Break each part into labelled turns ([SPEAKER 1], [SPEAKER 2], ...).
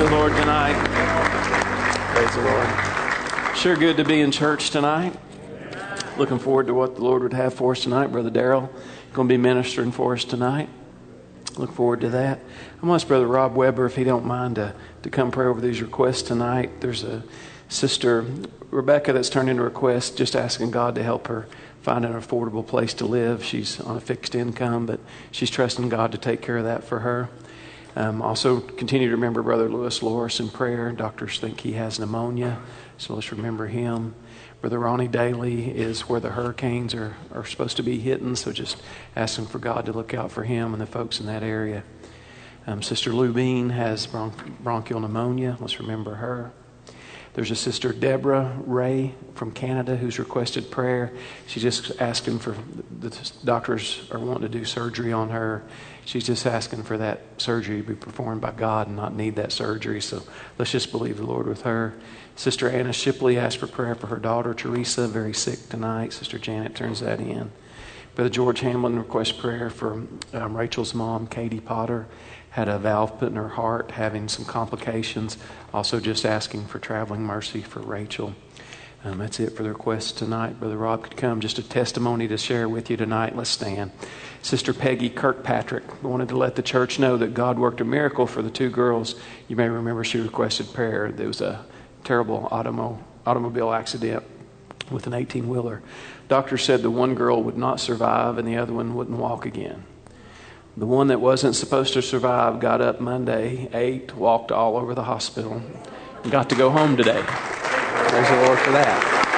[SPEAKER 1] the Lord tonight. Praise the Lord. Sure good to be in church tonight. Looking forward to what the Lord would have for us tonight. Brother Darrell going to be ministering for us tonight. Look forward to that. I'm going to ask Brother Rob Weber if he don't mind to come pray over these requests tonight. There's a sister, Rebecca, that's turned in a request just asking God to help her find an affordable place to live. She's on a fixed income, but she's trusting God to take care of that for her. Also, continue to remember Brother Lewis Loris in prayer. Doctors think he has pneumonia, so let's remember him. Brother Ronnie Daly is where the hurricanes are supposed to be hitting, so just asking for God to look out for him and the folks in that area. Sister Lou Bean has bronchial pneumonia. Let's remember her. There's a sister, Deborah Ray from Canada, who's requested prayer. She's just asking for, the doctors are wanting to do surgery on her. She's just asking for that surgery to be performed by God and not need that surgery. So let's just believe the Lord with her. Sister Anna Shipley asked for prayer for her daughter, Teresa, very sick tonight. Sister Janet turns that in. Brother George Hamlin requests prayer for Rachel's mom, Katie Potter. Had a valve put in her heart, having some complications. Also just asking for traveling mercy for Rachel. That's it for the requests tonight. Brother Rob could come. Just a testimony to share with you tonight. Let's stand. Sister Peggy Kirkpatrick wanted to let the church know that God worked a miracle for the two girls. You may remember she requested prayer. There was a terrible automobile accident with an 18-wheeler. Doctor said the one girl would not survive and the other one wouldn't walk again. The one that wasn't supposed to survive got up Monday, ate, walked all over the hospital, and got to go home today. Praise the Lord for that.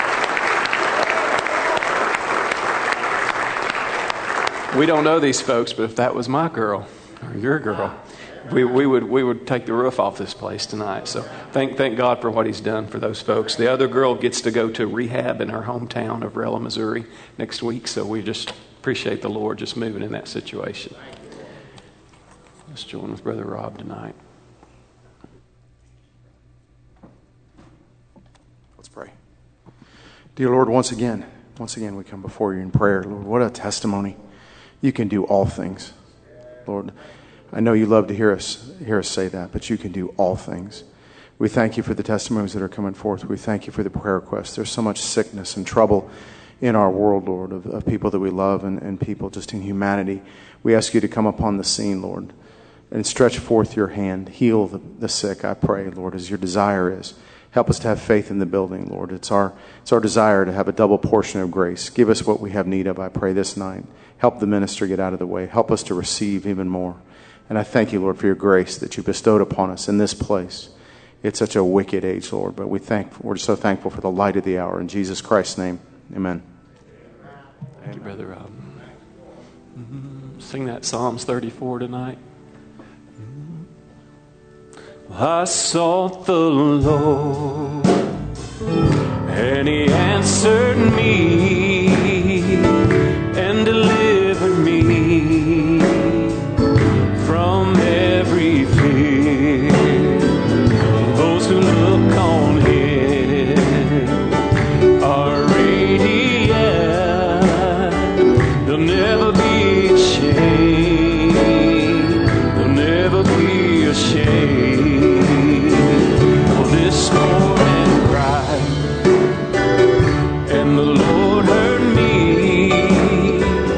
[SPEAKER 1] We don't know these folks, but if that was my girl or your girl, we would take the roof off this place tonight. So thank God for what he's done for those folks. The other girl gets to go to rehab in her hometown of Rella, Missouri next week. So we just appreciate the Lord just moving in that situation. Let's join with Brother Rob tonight.
[SPEAKER 2] Let's pray. Dear Lord, once again we come before you in prayer. Lord, what a testimony. You can do all things. Lord, I know you love to hear us say that, but you can do all things. We thank you for the testimonies that are coming forth. We thank you for the prayer requests. There's so much sickness and trouble in our world, Lord, of people that we love and people just in humanity. We ask you to come upon the scene, Lord, and stretch forth your hand. Heal the sick, I pray, Lord, as your desire is. Help us to have faith in the building, Lord. It's our desire to have a double portion of grace. Give us what we have need of, I pray, this night. Help the minister get out of the way. Help us to receive even more. And I thank you, Lord, for your grace that you bestowed upon us in this place. It's such a wicked age, Lord, but we're so thankful for the light of the hour. In Jesus Christ's name, amen.
[SPEAKER 1] Thank you, Brother Rob. Sing that Psalms 34 tonight. I sought the Lord, and he answered me and delivered me from every fear. Those who look on him are radiant. They'll never be ashamed. They'll never be ashamed. This morning cried, and the Lord heard me.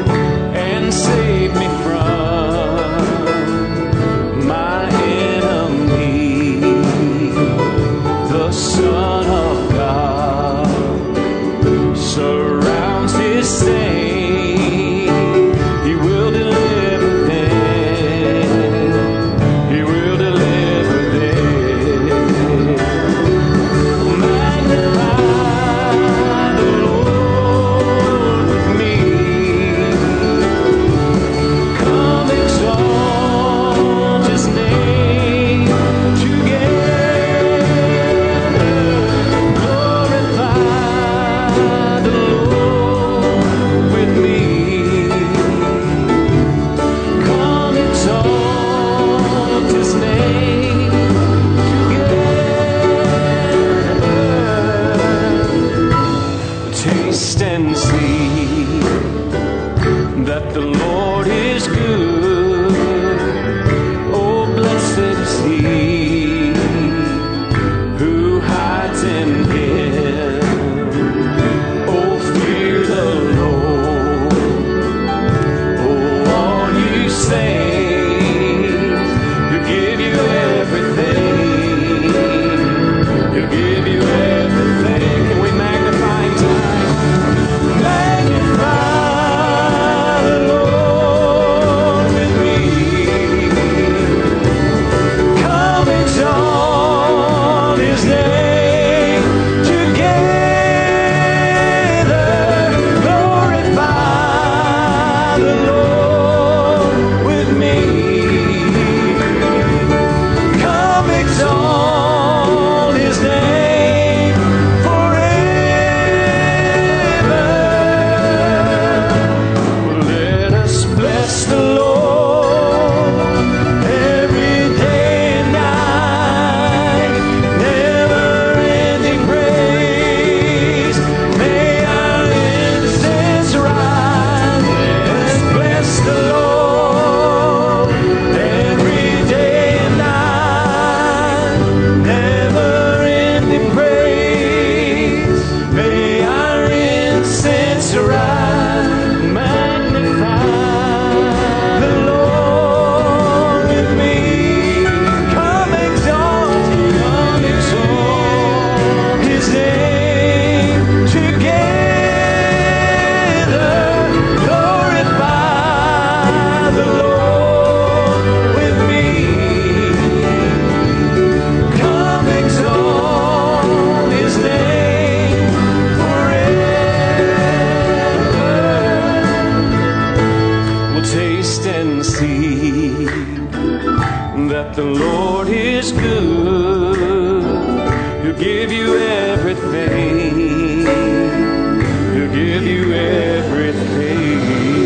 [SPEAKER 1] that the Lord is good. He'll give you everything. He'll give you everything.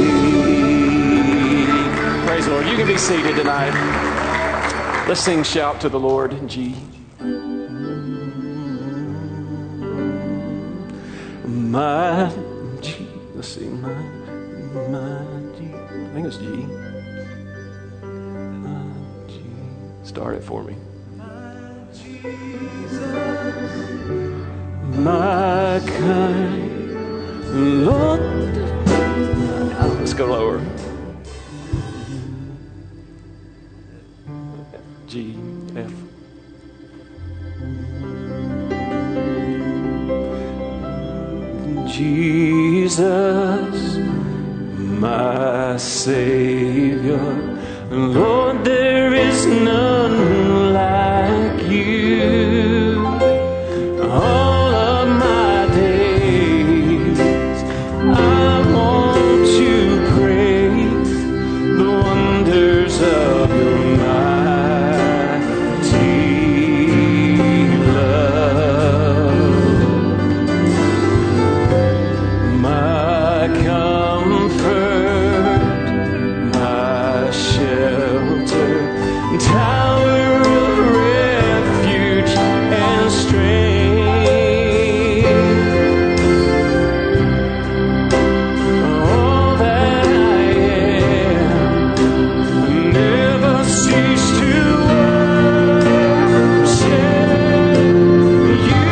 [SPEAKER 1] Praise the Lord. You can be seated tonight. Let's sing Shout to the Lord in G. My G. Let's see. My G. I think it's G. My G. Start it for me. My kind Lord. Let's go lower. G, F. Jesus, my Savior, Lord, there is none like you. All of my days I want to praise the wonders of your mighty love. My comfort, my shelter, tower of refuge and strength. All that I am, never cease to worship you.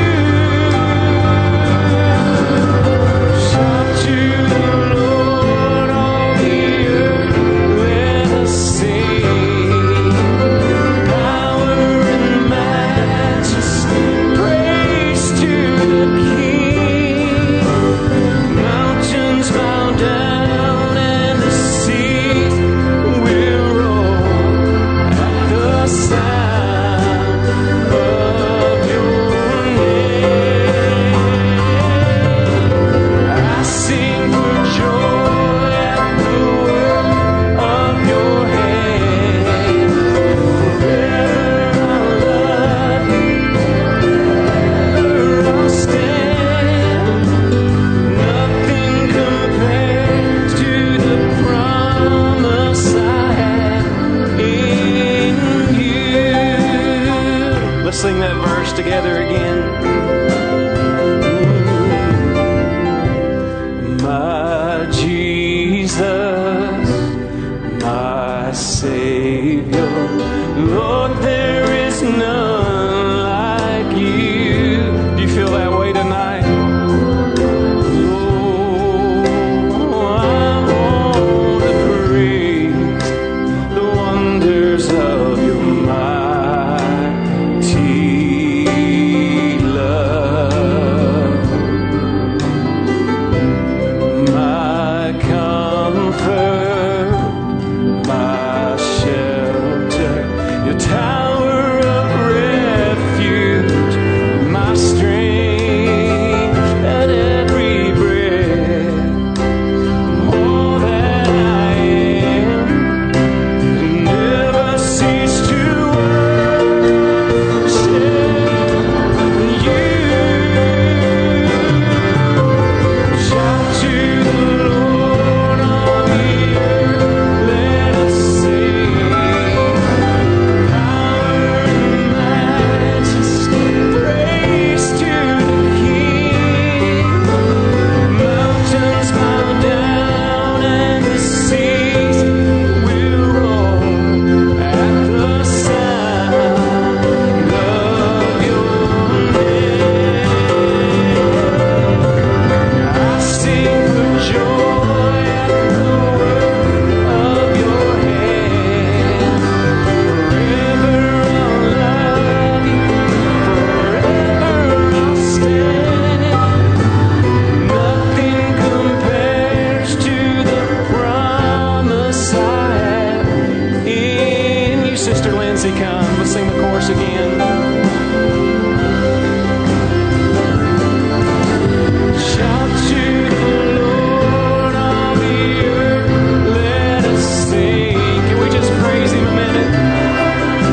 [SPEAKER 1] Shout to the Lord, all the earth, let us sing. Power and majesty, praise to the King. Mountains bow down and the seas will roar at the sound of your name. I sing for joy at the work of your hand. Forever I'll love you, forever I'll stand. Nothing compares to the promise I have in you. Let's sing that verse together again. My Jesus, my Savior, Lord, there is none like you. Do you feel that way tonight? Oh, I want to praise the wonders of your mighty love. My comfort, my shelter, your tower of refuge, my strength at every breath. All that I am, never cease to worship you. Shout to the Lord, all the earth, let us sing. Power and majesty, praise to the King. Mountains bow down and the seas will roar at the sound of your name. I sing for joy at the work of your hand. Forever I'll love you, forever I'll stand. Nothing compares to the promise I have in you. Sister Lindsay, come. Let's sing the chorus again. Shout to the Lord, all the earth, let us sing. Can we just praise Him a minute?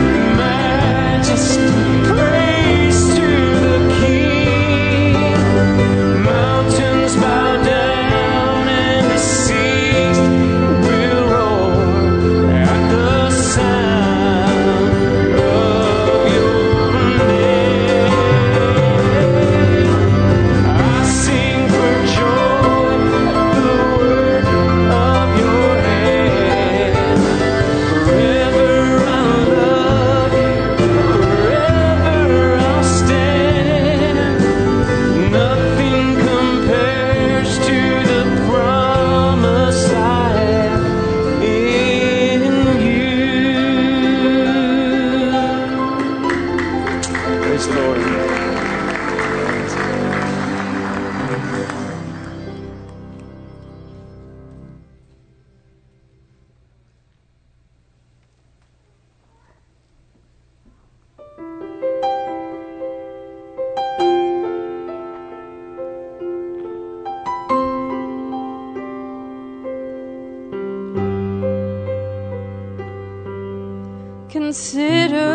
[SPEAKER 3] Consider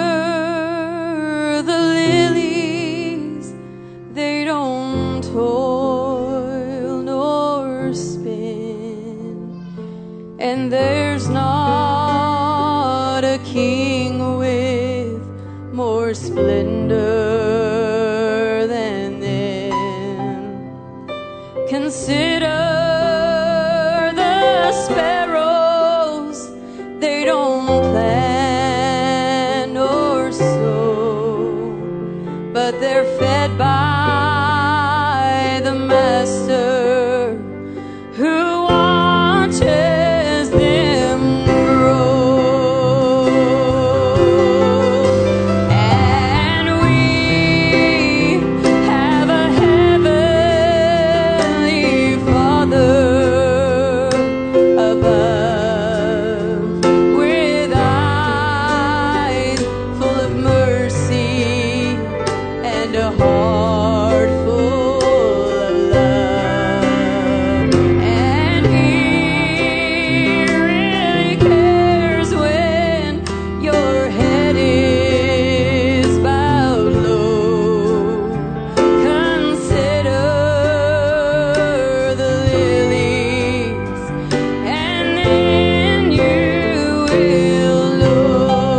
[SPEAKER 3] the lilies, they don't toil nor spin, and there's not a king with more splendor than them. Consider the sparrows, they don't plant nor sow, but they're fed by the Master who watches them grow. And we have a heavenly Father above, with eyes full of mercy and a heart full of love. And He really cares when your head is bowed low. Consider the lilies, and then you will know.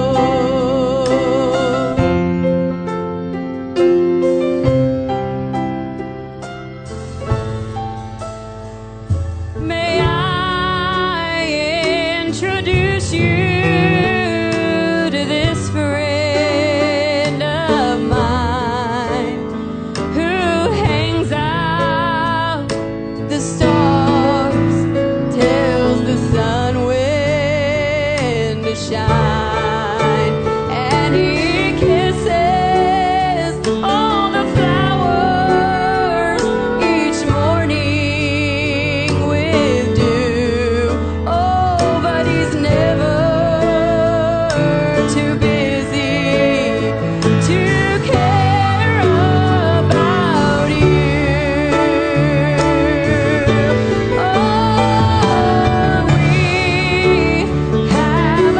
[SPEAKER 3] May I introduce you to this friend of mine who hangs out the stars, tells the sun when to shine, and he kisses all the flowers each morning with dew. Oh, but he's never too busy to care about you. Oh, we have a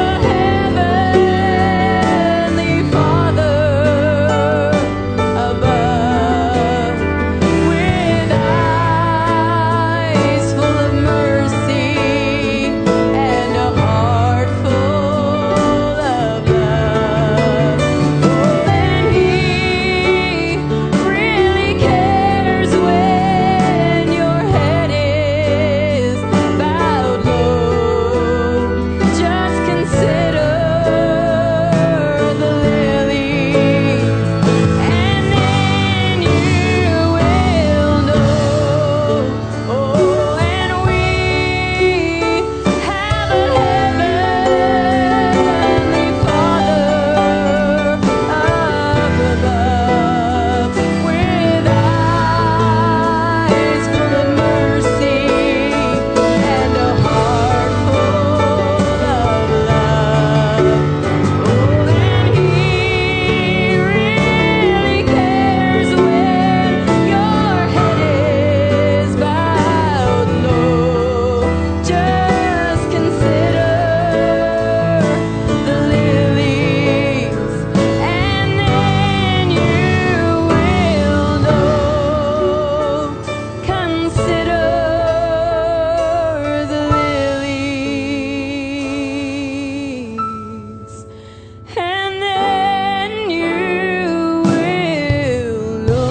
[SPEAKER 3] heavenly Father above, with eyes full of mercy and a heart full of love. Oh, and He really cares when your head is bowed low. Just consider the lilies, and then you will know. Oh, and we have a heavenly Father up above, with eyes full of mercy and a heart full of love. Oh, and He really cares when your head is bowed low. Just consider the lilies, and then you will know. Consider the lilies, and then you will know.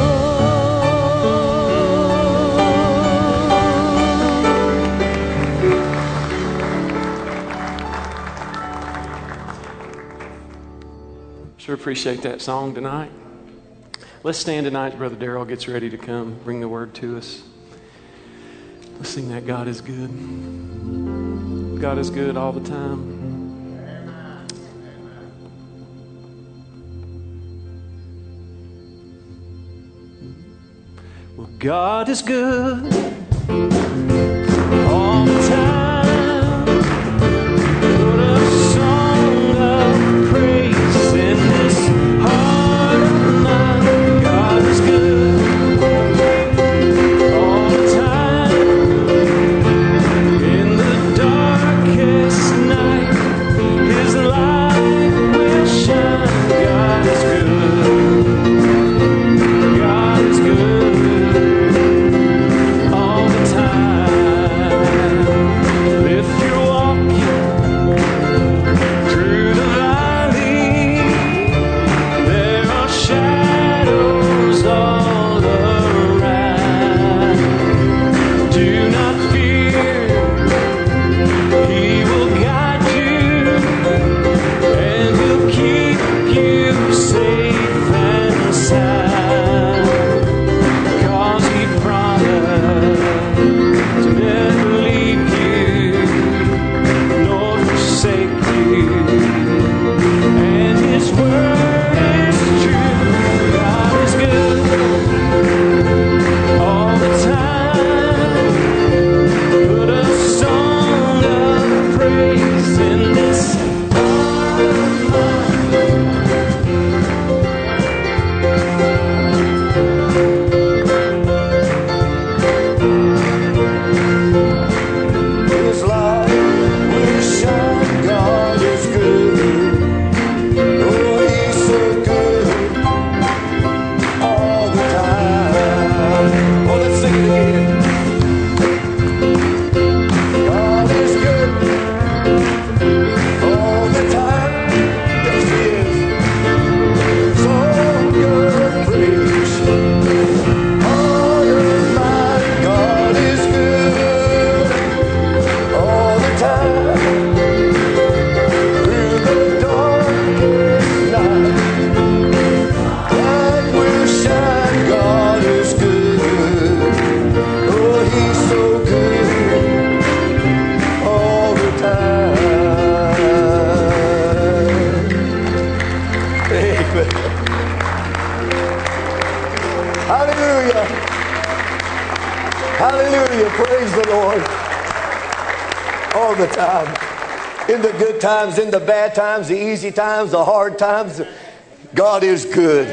[SPEAKER 1] Sure appreciate that song tonight. Let's stand tonight as Brother Darrell gets ready to come bring the word to us. Let's sing that God is good. God is good all the time. Well, God is good all the time. Put a song of praise in this heart of mine. God is good all the time. In the darkest night, His light
[SPEAKER 4] Hallelujah. Praise the Lord. All the time. In the good times, in the bad times, the easy times, the hard times, God is good.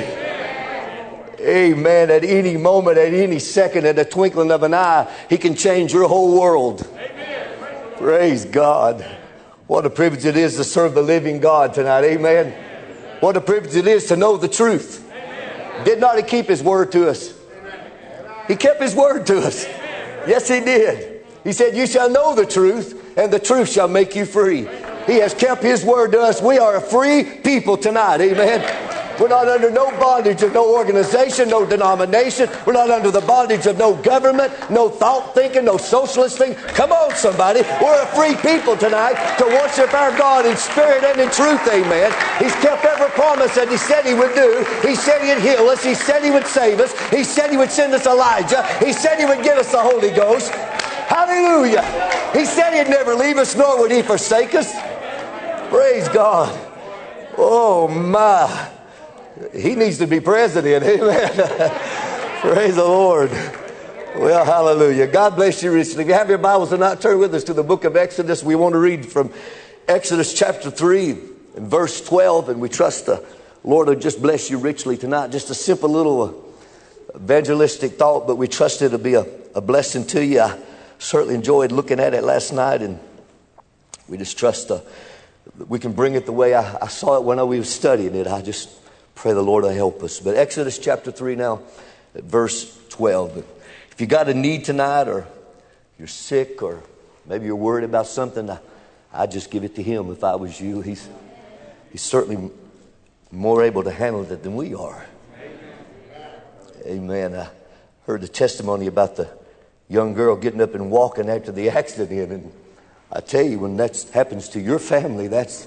[SPEAKER 4] Amen. At any moment, at any second, at the twinkling of an eye, He can change your whole world. Praise God. What a privilege it is to serve the living God tonight. Amen. What a privilege it is to know the truth. Did not He keep His word to us? He kept His word to us. Yes, He did. He said, you shall know the truth, and the truth shall make you free. He has kept His word to us. We are a free people tonight. Amen. We're not under no bondage of no organization, no denomination. We're not under the bondage of no government, no thought thinking, no socialist thing. Come on, somebody. We're a free people tonight to worship our God in spirit and in truth. Amen. He's kept every promise that He said He would do. He said He'd heal us. He said He would save us. He said He would send us Elijah. He said He would give us the Holy Ghost. Hallelujah. He said He'd never leave us, nor would He forsake us. Praise God. Oh, my. He needs to be president. Amen. Praise the Lord. Well, hallelujah. God bless you richly. If you have your Bibles tonight, turn with us to the book of Exodus. We want to read from Exodus chapter 3 and verse 12. And we trust the Lord will just bless you richly tonight. Just a simple little evangelistic thought, but we trust it'll be a blessing to you. I certainly enjoyed looking at it last night, and we just trust we can bring it the way I saw it when we were studying it. I just pray the Lord will help us. But Exodus chapter 3 now, at verse 12. If you got a need tonight, or you're sick, or maybe you're worried about something, I'd just give it to Him if I was you. He's certainly more able to handle it than we are. Amen. I heard the testimony about the young girl getting up and walking after the accident. And I tell you, when that happens to your family,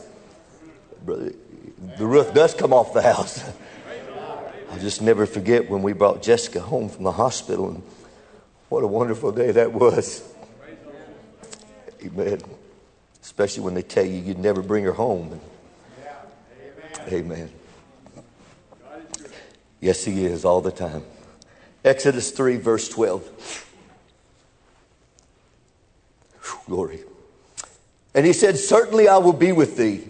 [SPEAKER 4] the roof does come off the house. I'll just never forget when we brought Jessica home from the hospital, and what a wonderful day that was. Amen. Especially when they tell you you'd never bring her home. Amen. Yes, He is all the time. Exodus 3 verse 12. Glory. And He said, certainly I will be with thee.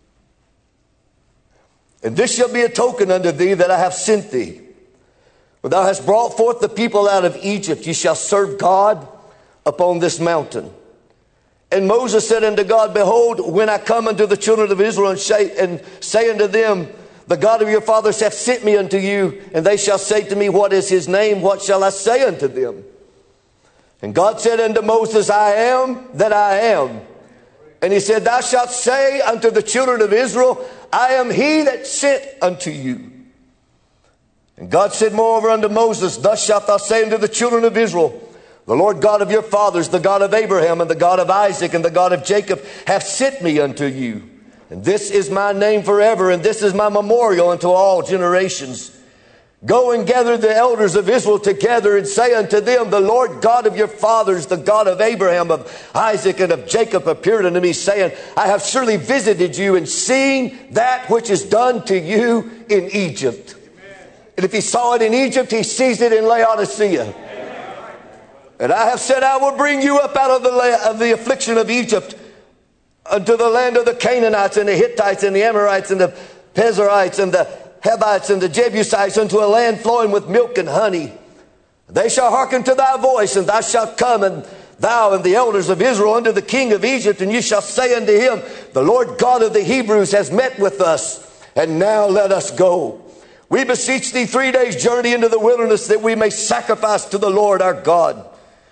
[SPEAKER 4] And this shall be a token unto thee that I have sent thee. When thou hast brought forth the people out of Egypt, ye shall serve God upon this mountain. And Moses said unto God, behold, when I come unto the children of Israel and say unto them, the God of your fathers hath sent me unto you, and they shall say to me, what is His name? What shall I say unto them? And God said unto Moses, I am that I am. And He said, thou shalt say unto the children of Israel, I am He that sent unto you. And God said moreover unto Moses, thus shalt thou say unto the children of Israel, the Lord God of your fathers, the God of Abraham and the God of Isaac and the God of Jacob hath sent me unto you. And this is my name forever, and this is my memorial unto all generations. Go and gather the elders of Israel together and say unto them, the Lord God of your fathers, the God of Abraham, of Isaac, and of Jacob appeared unto me, saying, I have surely visited you and seen that which is done to you in Egypt. Amen. And if He saw it in Egypt, He sees it in Laodicea. Amen. And I have said, I will bring you up out of the affliction of Egypt unto the land of the Canaanites and the Hittites and the Amorites and the Perizzites and the Hivites and the Jebusites, unto a land flowing with milk and honey. They shall hearken to thy voice, and thou shalt come, and thou and the elders of Israel, unto the king of Egypt, and you shall say unto him, the Lord God of the Hebrews has met with us, and now let us go. We beseech thee 3 days' journey into the wilderness, that we may sacrifice to the Lord our God.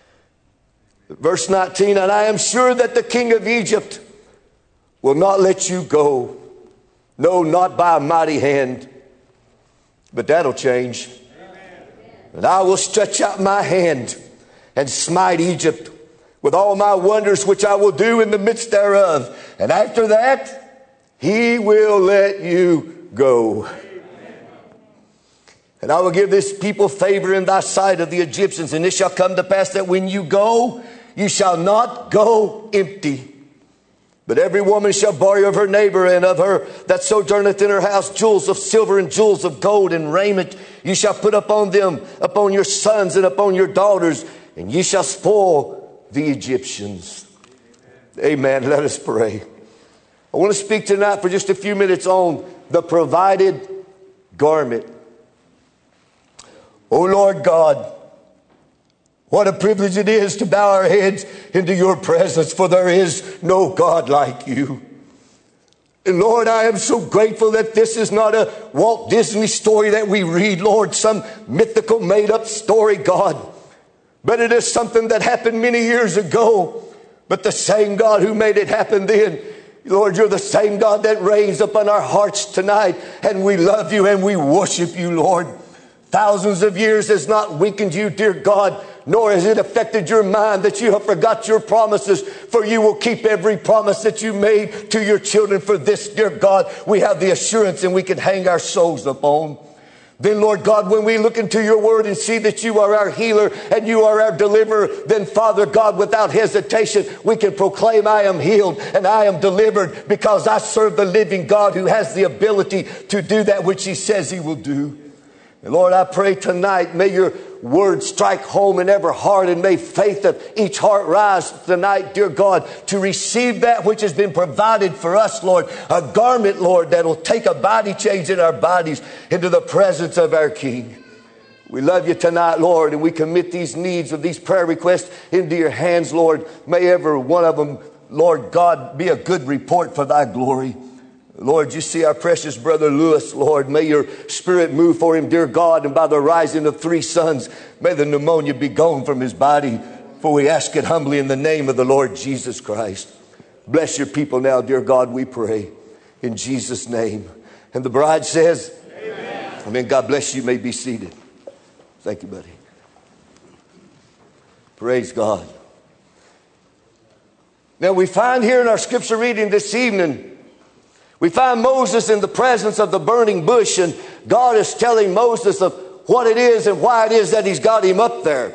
[SPEAKER 4] Verse 19, and I am sure that the king of Egypt will not let you go. No, not by a mighty hand. But that'll change. Amen. And I will stretch out my hand and smite Egypt with all my wonders which I will do in the midst thereof. And after that, He will let you go. Amen. And I will give this people favor in thy sight of the Egyptians. And it shall come to pass that when you go, you shall not go empty. But every woman shall borrow of her neighbor and of her that sojourneth in her house jewels of silver and jewels of gold and raiment. You shall put upon them, upon your sons and upon your daughters, and ye shall spoil the Egyptians. Amen. Let us pray. I want to speak tonight for just a few minutes on the provided garment. Oh Lord God, what a privilege it is to bow our heads into your presence, for there is no God like you. And Lord, I am so grateful that this is not a Walt Disney story that we read, Lord, some mythical made-up story, God. But it is something that happened many years ago. But the same God who made it happen then, Lord, you're the same God that reigns upon our hearts tonight. And we love you and we worship you, Lord. Thousands of years has not weakened you, dear God, nor has it affected your mind that you have forgot your promises, for you will keep every promise that you made to your children. For this, dear God, we have the assurance and we can hang our souls upon. Then, Lord God, when we look into your word and see that you are our healer and you are our deliverer, then, Father God, without hesitation, we can proclaim, I am healed and I am delivered, because I serve the living God who has the ability to do that which he says he will do. And Lord, I pray tonight, may your word strike home in every heart, and may faith of each heart rise tonight, dear God, to receive that which has been provided for us, Lord. A garment, Lord, that will take a body change in our bodies into the presence of our King. We love you tonight, Lord, and we commit these needs of these prayer requests into your hands, Lord. May every one of them, Lord God, be a good report for thy glory. Lord, you see our precious brother Lewis, Lord. May your spirit move for him, dear God. And by the rising of 3 sons, may the pneumonia be gone from his body. For we ask it humbly in the name of the Lord Jesus Christ. Bless your people now, dear God, we pray. In Jesus' name. And the bride says, amen. Amen. God bless you. You may be seated. Thank you, buddy. Praise God. Now we find here in our scripture reading this evening, we find Moses in the presence of the burning bush, and God is telling Moses of what it is and why it is that he's got him up there.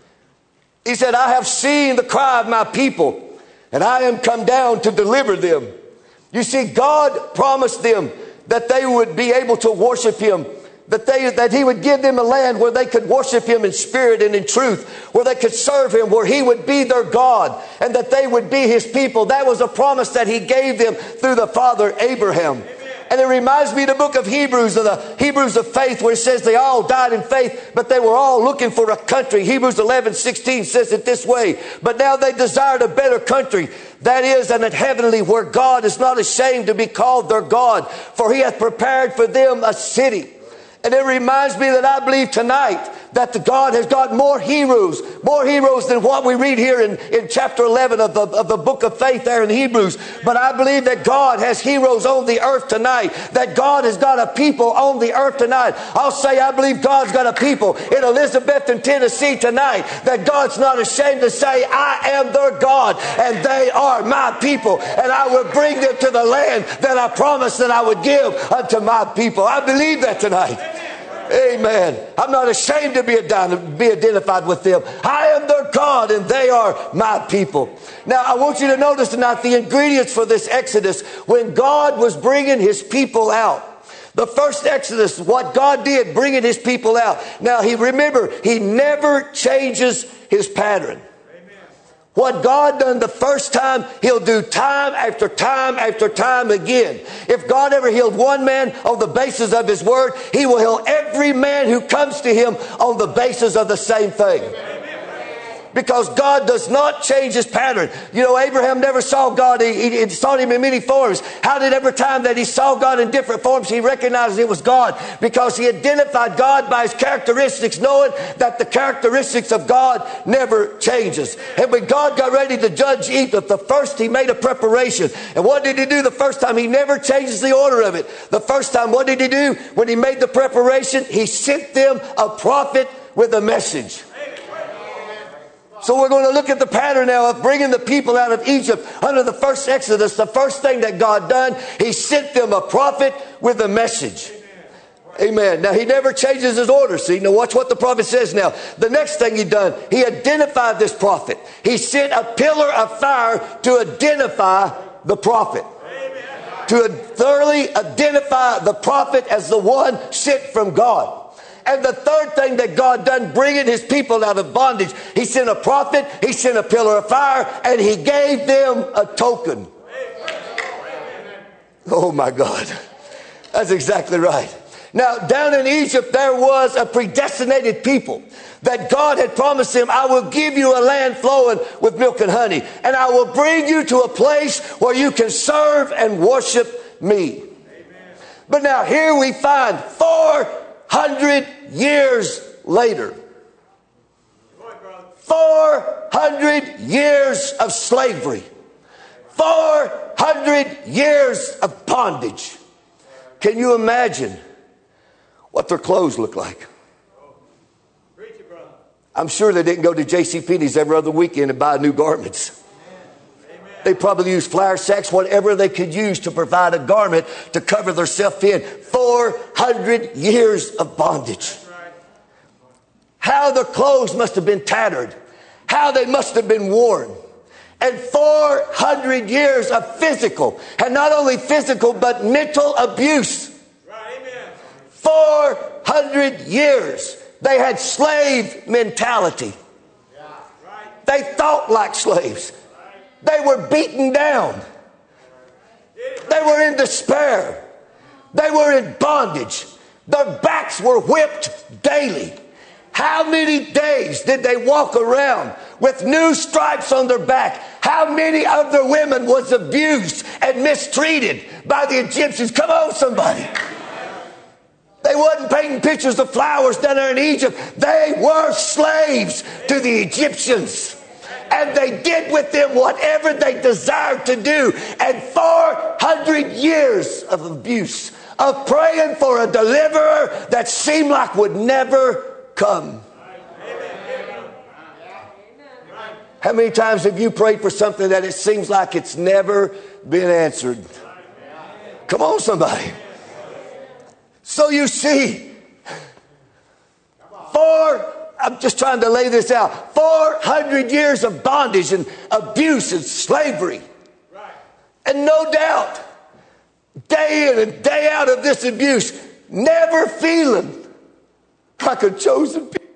[SPEAKER 4] He said, I have seen the cry of my people, and I am come down to deliver them. You see, God promised them that they would be able to worship him, that he would give them a land where they could worship him in spirit and in truth, where they could serve him, where he would be their God, and that they would be his people. That was a promise that he gave them through the father Abraham. And it reminds me of the book of Hebrews, of the Hebrews of faith, where it says they all died in faith, but they were all looking for a country. Hebrews 11:16 says it this way, but now they desired a better country, that is, an heavenly, where God is not ashamed to be called their God, for he hath prepared for them a city. And it reminds me that I believe tonight that the God has got more heroes than what we read here in chapter 11 of the book of faith there in Hebrews. But I believe that God has heroes on the earth tonight, that God has got a people on the earth tonight. I'll say I believe God's got a people in Elizabethton, Tennessee tonight, that God's not ashamed to say, I am their God and they are my people, and I will bring them to the land that I promised that I would give unto my people. I believe that tonight. Amen. I'm not ashamed to be identified with them. I am their God and they are my people. Now, I want you to notice tonight the ingredients for this Exodus when God was bringing his people out. The first Exodus, what God did, bringing his people out. Now, remember, he never changes his pattern. What God done the first time, he'll do time after time after time again. If God ever healed one man on the basis of his word, he will heal every man who comes to him on the basis of the same thing. Because God does not change his pattern. You know, Abraham never saw God. He saw him in many forms. How did every time that he saw God in different forms, he recognized it was God? Because he identified God by his characteristics, knowing that the characteristics of God never changes. And when God got ready to judge Egypt, the first he made a preparation. And what did he do the first time? He never changes the order of it. The first time, what did he do? When he made the preparation, he sent them a prophet with a message. So we're going to look at the pattern now of bringing the people out of Egypt under the first Exodus. The first thing that God done, he sent them a prophet with a message. Amen. Now, he never changes his order. See, now watch what the prophet says now. The next thing he done, he identified this prophet. He sent a pillar of fire to identify the prophet. To thoroughly identify the prophet as the one sent from God. And the third thing that God done, bringing his people out of bondage, he sent a prophet, he sent a pillar of fire, and he gave them a token. Oh my God. That's exactly right. Now, down in Egypt, there was a predestinated people that God had promised him, I will give you a land flowing with milk and honey, and I will bring you to a place where you can serve and worship me. Amen. But now here we find 400 years later, 400 years of slavery, 400 years of bondage. Can you imagine what their clothes look like? I'm sure they didn't go to JCPenney's every other weekend and buy new garments. They probably used flour sacks, whatever they could use to provide a garment to cover themselves in. 400 years of bondage. How their clothes must have been tattered. How they must have been worn. And 400 years of physical, and not only physical, but mental abuse. 400 years. They had slave mentality. They thought like slaves. They were beaten down. They were in despair. They were in bondage. Their backs were whipped daily. How many days did they walk around with new stripes on their back? How many of their women was abused and mistreated by the Egyptians? Come on, somebody. They wasn't painting pictures of flowers down there in Egypt. They were slaves to the Egyptians. And they did with them whatever they desired to do. And 400 years of abuse, of praying for a deliverer that seemed like would never come. How many times have you prayed for something that it seems like it's never been answered? Come on, somebody. So you see, I'm just trying to lay this out, 400 years of bondage and abuse and slavery. And no doubt, day in and day out of this abuse, never feeling like a chosen people.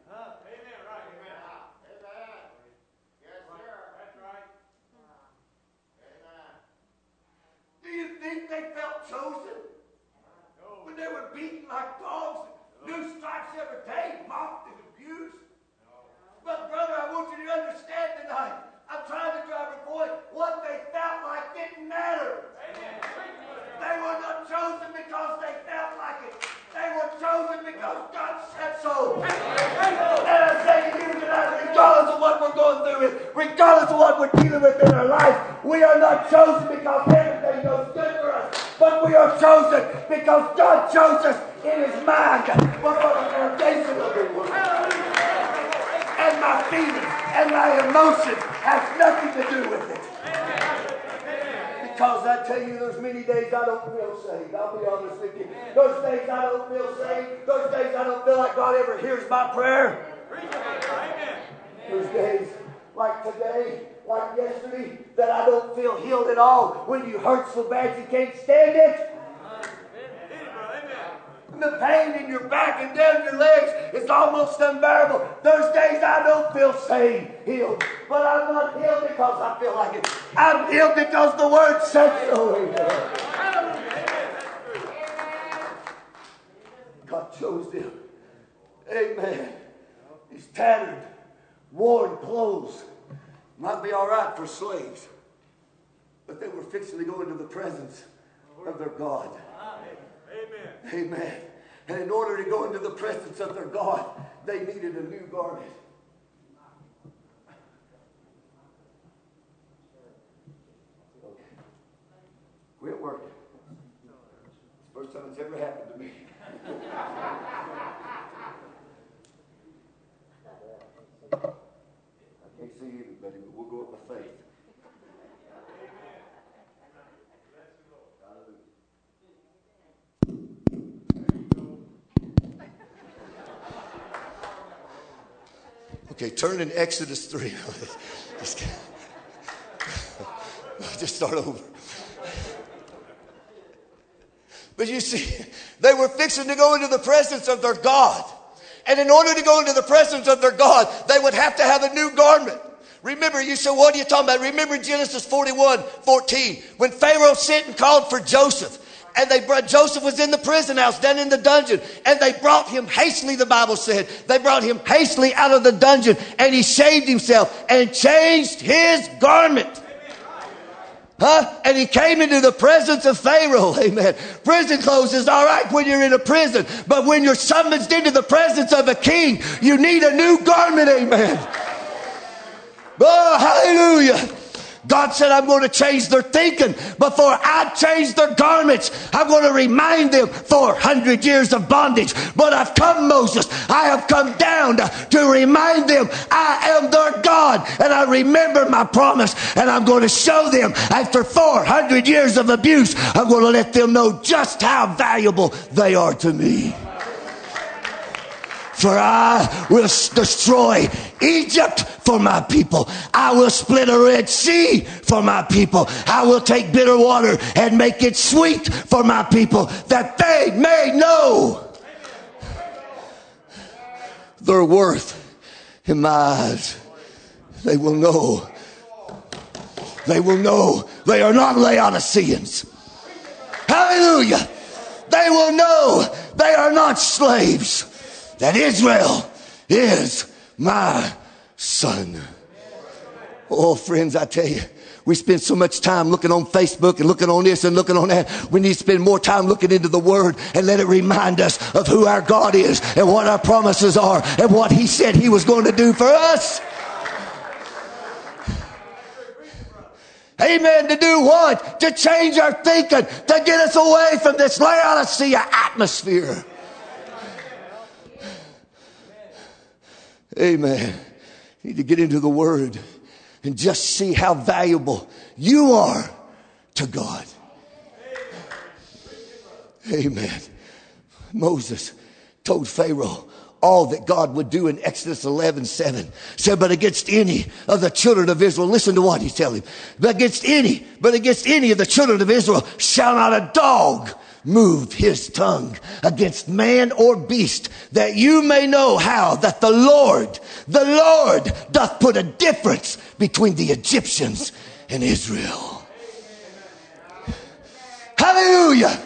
[SPEAKER 4] Do you think they felt chosen? When they were beaten like dogs, new stripes every day, mocked and abused? But brother, I want you to understand tonight, I'm trying to drive a point, what they felt like didn't matter. They were not chosen because they felt like it. They were chosen because God said so. And I say to you tonight, regardless of what we're going through, regardless of what we're dealing with in our life, we are not chosen because everything goes good for us. But we are chosen because God chose us in His mind before the foundation of the world. And my feelings and my emotions has nothing to do with it. Because I tell you, there's many days I don't feel saved. I'll be honest with you. There's days I don't feel saved. There's days I don't feel like God ever hears my prayer. There's days like today, like yesterday, that I don't feel healed at all. When you hurt so bad you can't stand it. And the pain in your back and down your legs is almost unbearable. There's days I don't feel saved, healed. But I'm not healed because I feel like it. I'm healed because the Word said so. God chose them. Amen. These tattered, worn clothes might be all right for slaves, but they were fixing to go into the presence of their God. Amen. Amen. And in order to go into the presence of their God, they needed a new garment. Quit working. It's the first time it's ever happened to me. I can't see anybody, but we'll go with my faith. Okay, turn in Exodus 3. Just start over. But you see, they were fixing to go into the presence of their God. And in order to go into the presence of their God, they would have to have a new garment. Remember, you said, what are you talking about? Remember Genesis 41:14, when Pharaoh sent and called for Joseph. And Joseph was in the prison house, down in the dungeon. And they brought him hastily, the Bible said. They brought him hastily out of the dungeon. And he shaved himself and changed his garment. And he came into the presence of Pharaoh. Amen. Prison clothes is all right when you're in a prison. But when you're summoned into the presence of a king, you need a new garment. Amen. Oh, hallelujah. God said, I'm going to change their thinking. Before I change their garments, I'm going to remind them 400 years of bondage. But I've come, Moses. I have come down to remind them I am their God. And I remember my promise. And I'm going to show them after 400 years of abuse, I'm going to let them know just how valuable they are to me. For I will destroy Egypt for my people. I will split a Red Sea for my people. I will take bitter water and make it sweet for my people, that they may know their worth in my eyes. They will know. They will know they are not Laodiceans. Hallelujah. They will know they are not slaves. That Israel is my son. Oh, friends, I tell you, we spend so much time looking on Facebook and looking on this and looking on that. We need to spend more time looking into the Word and let it remind us of who our God is and what our promises are and what He said He was going to do for us. Amen. To do what? To change our thinking, to get us away from this Laodicea atmosphere. Amen. You need to get into the Word and just see how valuable you are to God. Amen. Moses told Pharaoh all that God would do in Exodus 11:7. Said, but against any of the children of Israel, listen to what he's telling him. But against any of the children of Israel shall not a dog move his tongue against man or beast, that you may know how that the Lord doth put a difference between the Egyptians and Israel. Hallelujah.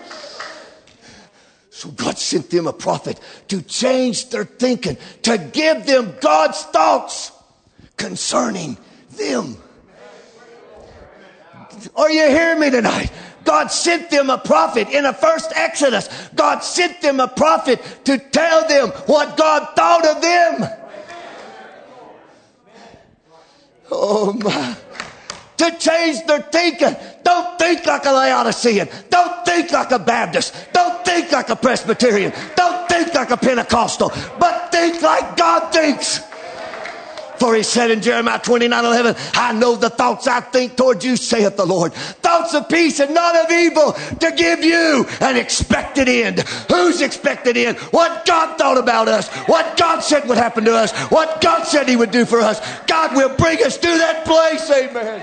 [SPEAKER 4] So God sent them a prophet to change their thinking, to give them God's thoughts concerning them. Are you hearing me tonight? God sent them a prophet in the first Exodus. God sent them a prophet to tell them what God thought of them. Oh my. To change their thinking. Don't think like a Laodicean. Don't think like a Baptist. Don't think like a Presbyterian. Don't think like a Pentecostal. But think like God thinks. For he said in Jeremiah 29:11, I know the thoughts I think toward you, saith the Lord. Thoughts of peace and not of evil, to give you an expected end. Whose expected end? What God thought about us. What God said would happen to us. What God said He would do for us. God will bring us to that place. Amen.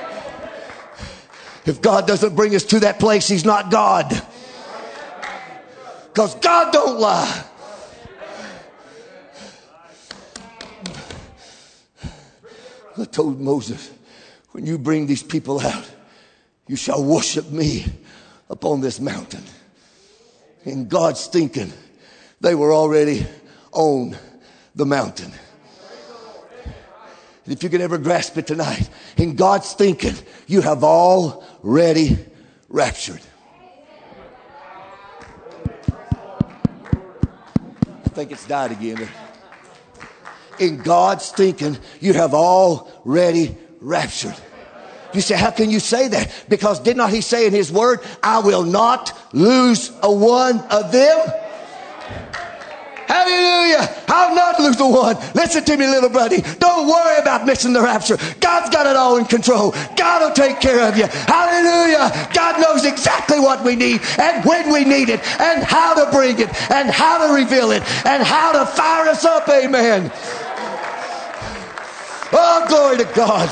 [SPEAKER 4] If God doesn't bring us to that place, He's not God. Because God don't lie. I told Moses, when you bring these people out, you shall worship me upon this mountain. In God's thinking, they were already on the mountain. And if you can ever grasp it tonight, in God's thinking, you have already raptured. I think it's died again. In God's thinking, you have already raptured. You say, how can you say that? Because did not He say in His Word, I will not lose a one of them? Hallelujah. I'll not lose a one. Listen to me, little buddy. Don't worry about missing the rapture. God's got it all in control. God will take care of you. Hallelujah. God knows exactly what we need and when we need it and how to bring it and how to reveal it and how to fire us up. Amen. Oh, glory to God.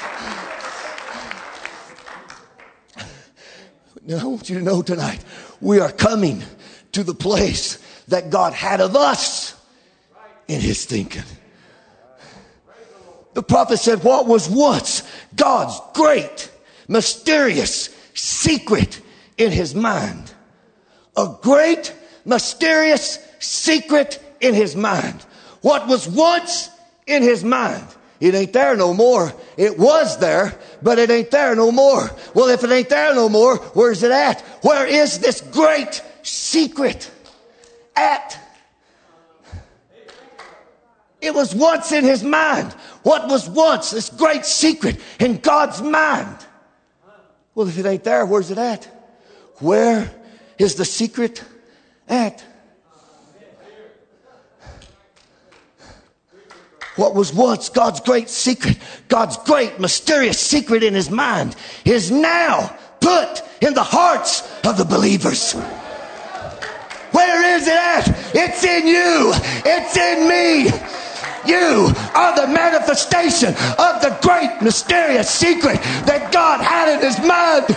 [SPEAKER 4] Now, I want you to know tonight, we are coming to the place that God had of us in his thinking. The prophet said, what was once God's great, mysterious secret in his mind. A great, mysterious secret in his mind. What was once in his mind. It ain't there no more. It was there, but it ain't there no more. Well, if it ain't there no more, where's it at? Where is this great secret at? It was once in his mind. What was once this great secret in God's mind? Well, if it ain't there, where's it at? Where is the secret at? What was once God's great secret, God's great mysterious secret in his mind, is now put in the hearts of the believers. Where is it at? It's in you. It's in me. You are the manifestation of the great mysterious secret that God had in his mind.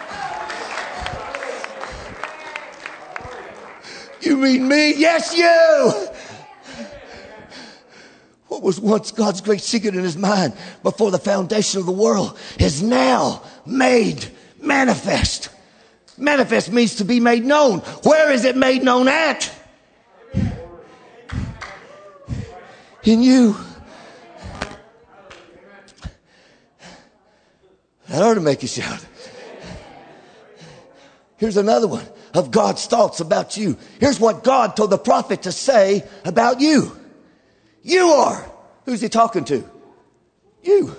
[SPEAKER 4] You mean me? Yes, you. What was once God's great secret in his mind before the foundation of the world is now made manifest. Manifest means to be made known. Where is it made known at? In you. That ought to make you shout. Here's another one of God's thoughts about you. Here's what God told the prophet to say about you. You are. Who's he talking to? You.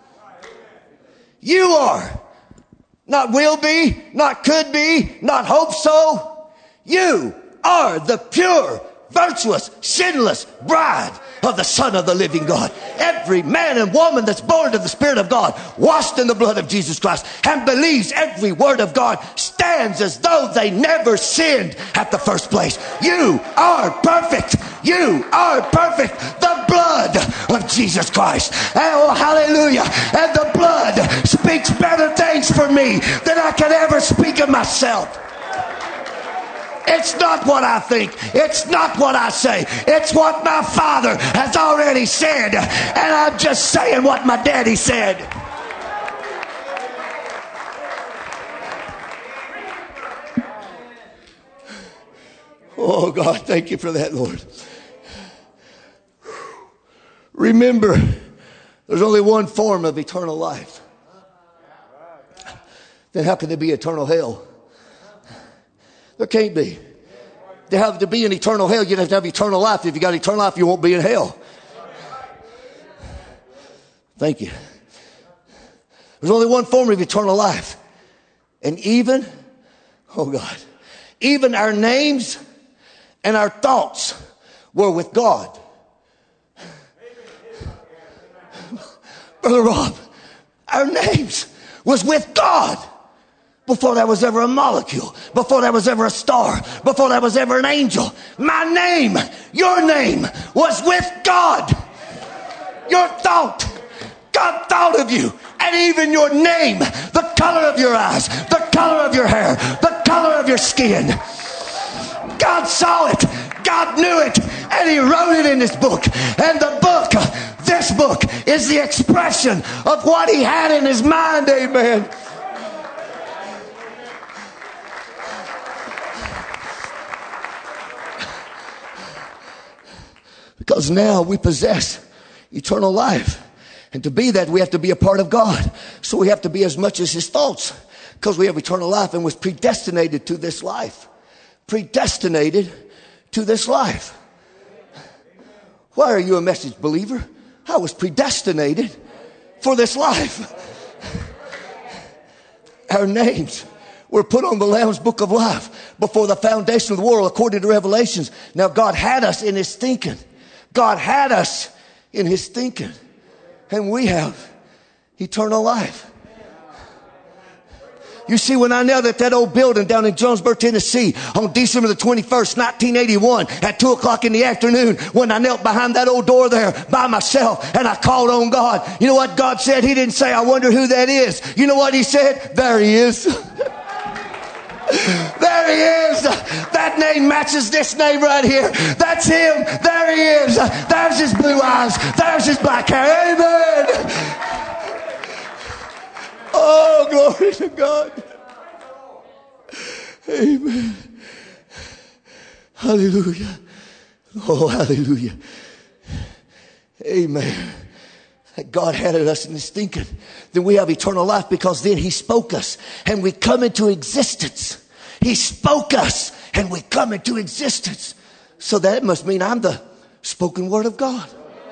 [SPEAKER 4] You are. Not will be, not could be, not hope so. You are the pure, virtuous, sinless bride of the Son of the living God. Every man and woman that's born of the Spirit of God, washed in the blood of Jesus Christ, and believes every word of God, stands as though they never sinned at the first place. You are perfect. You are perfect. The blood of Jesus Christ. Oh, hallelujah. And the blood speaks better things for me than I could ever speak of myself. It's not what I think. It's not what I say. It's what my Father has already said. And I'm just saying what my daddy said. Oh, God, thank you for that, Lord. Remember, there's only one form of eternal life. Then how can there be eternal hell? There can't be. To have to be in eternal hell, you'd have to have eternal life. If you got eternal life, you won't be in hell. Thank you. There's only one form of eternal life. And even, oh God, even our names and our thoughts were with God. Brother Rob, our names was with God. Before there was ever a molecule, before there was ever a star, before there was ever an angel. My name, your name was with God. Your thought, God thought of you. And even your name, the color of your eyes, the color of your hair, the color of your skin. God saw it. God knew it. And he wrote it in this book. And the book, this book, is the expression of what he had in his mind. Amen. Because now we possess eternal life. And to be that, we have to be a part of God. So we have to be as much as his thoughts. Because we have eternal life and was predestinated to this life. Predestinated to this life. Why are you a message believer? I was predestinated for this life. Our names were put on the Lamb's book of life before the foundation of the world, according to Revelations. Now God had us in his thinking. God had us in his thinking. And we have eternal life. You see, when I knelt at that old building down in Jonesboro, Tennessee, on December the 21st, 1981, at 2 o'clock in the afternoon, when I knelt behind that old door there by myself and I called on God, you know what God said? He didn't say, I wonder who that is. You know what he said? There he is. There he is. That That name matches this name right here. That's him. There he is. There's his blue eyes. There's his black hair. Amen. Oh, glory to God. Amen. Hallelujah. Oh, hallelujah. Amen. That God had us in his thinking. Then we have eternal life because then he spoke us and we come into existence. He spoke us and we come into existence. So that must mean I'm the spoken word of God.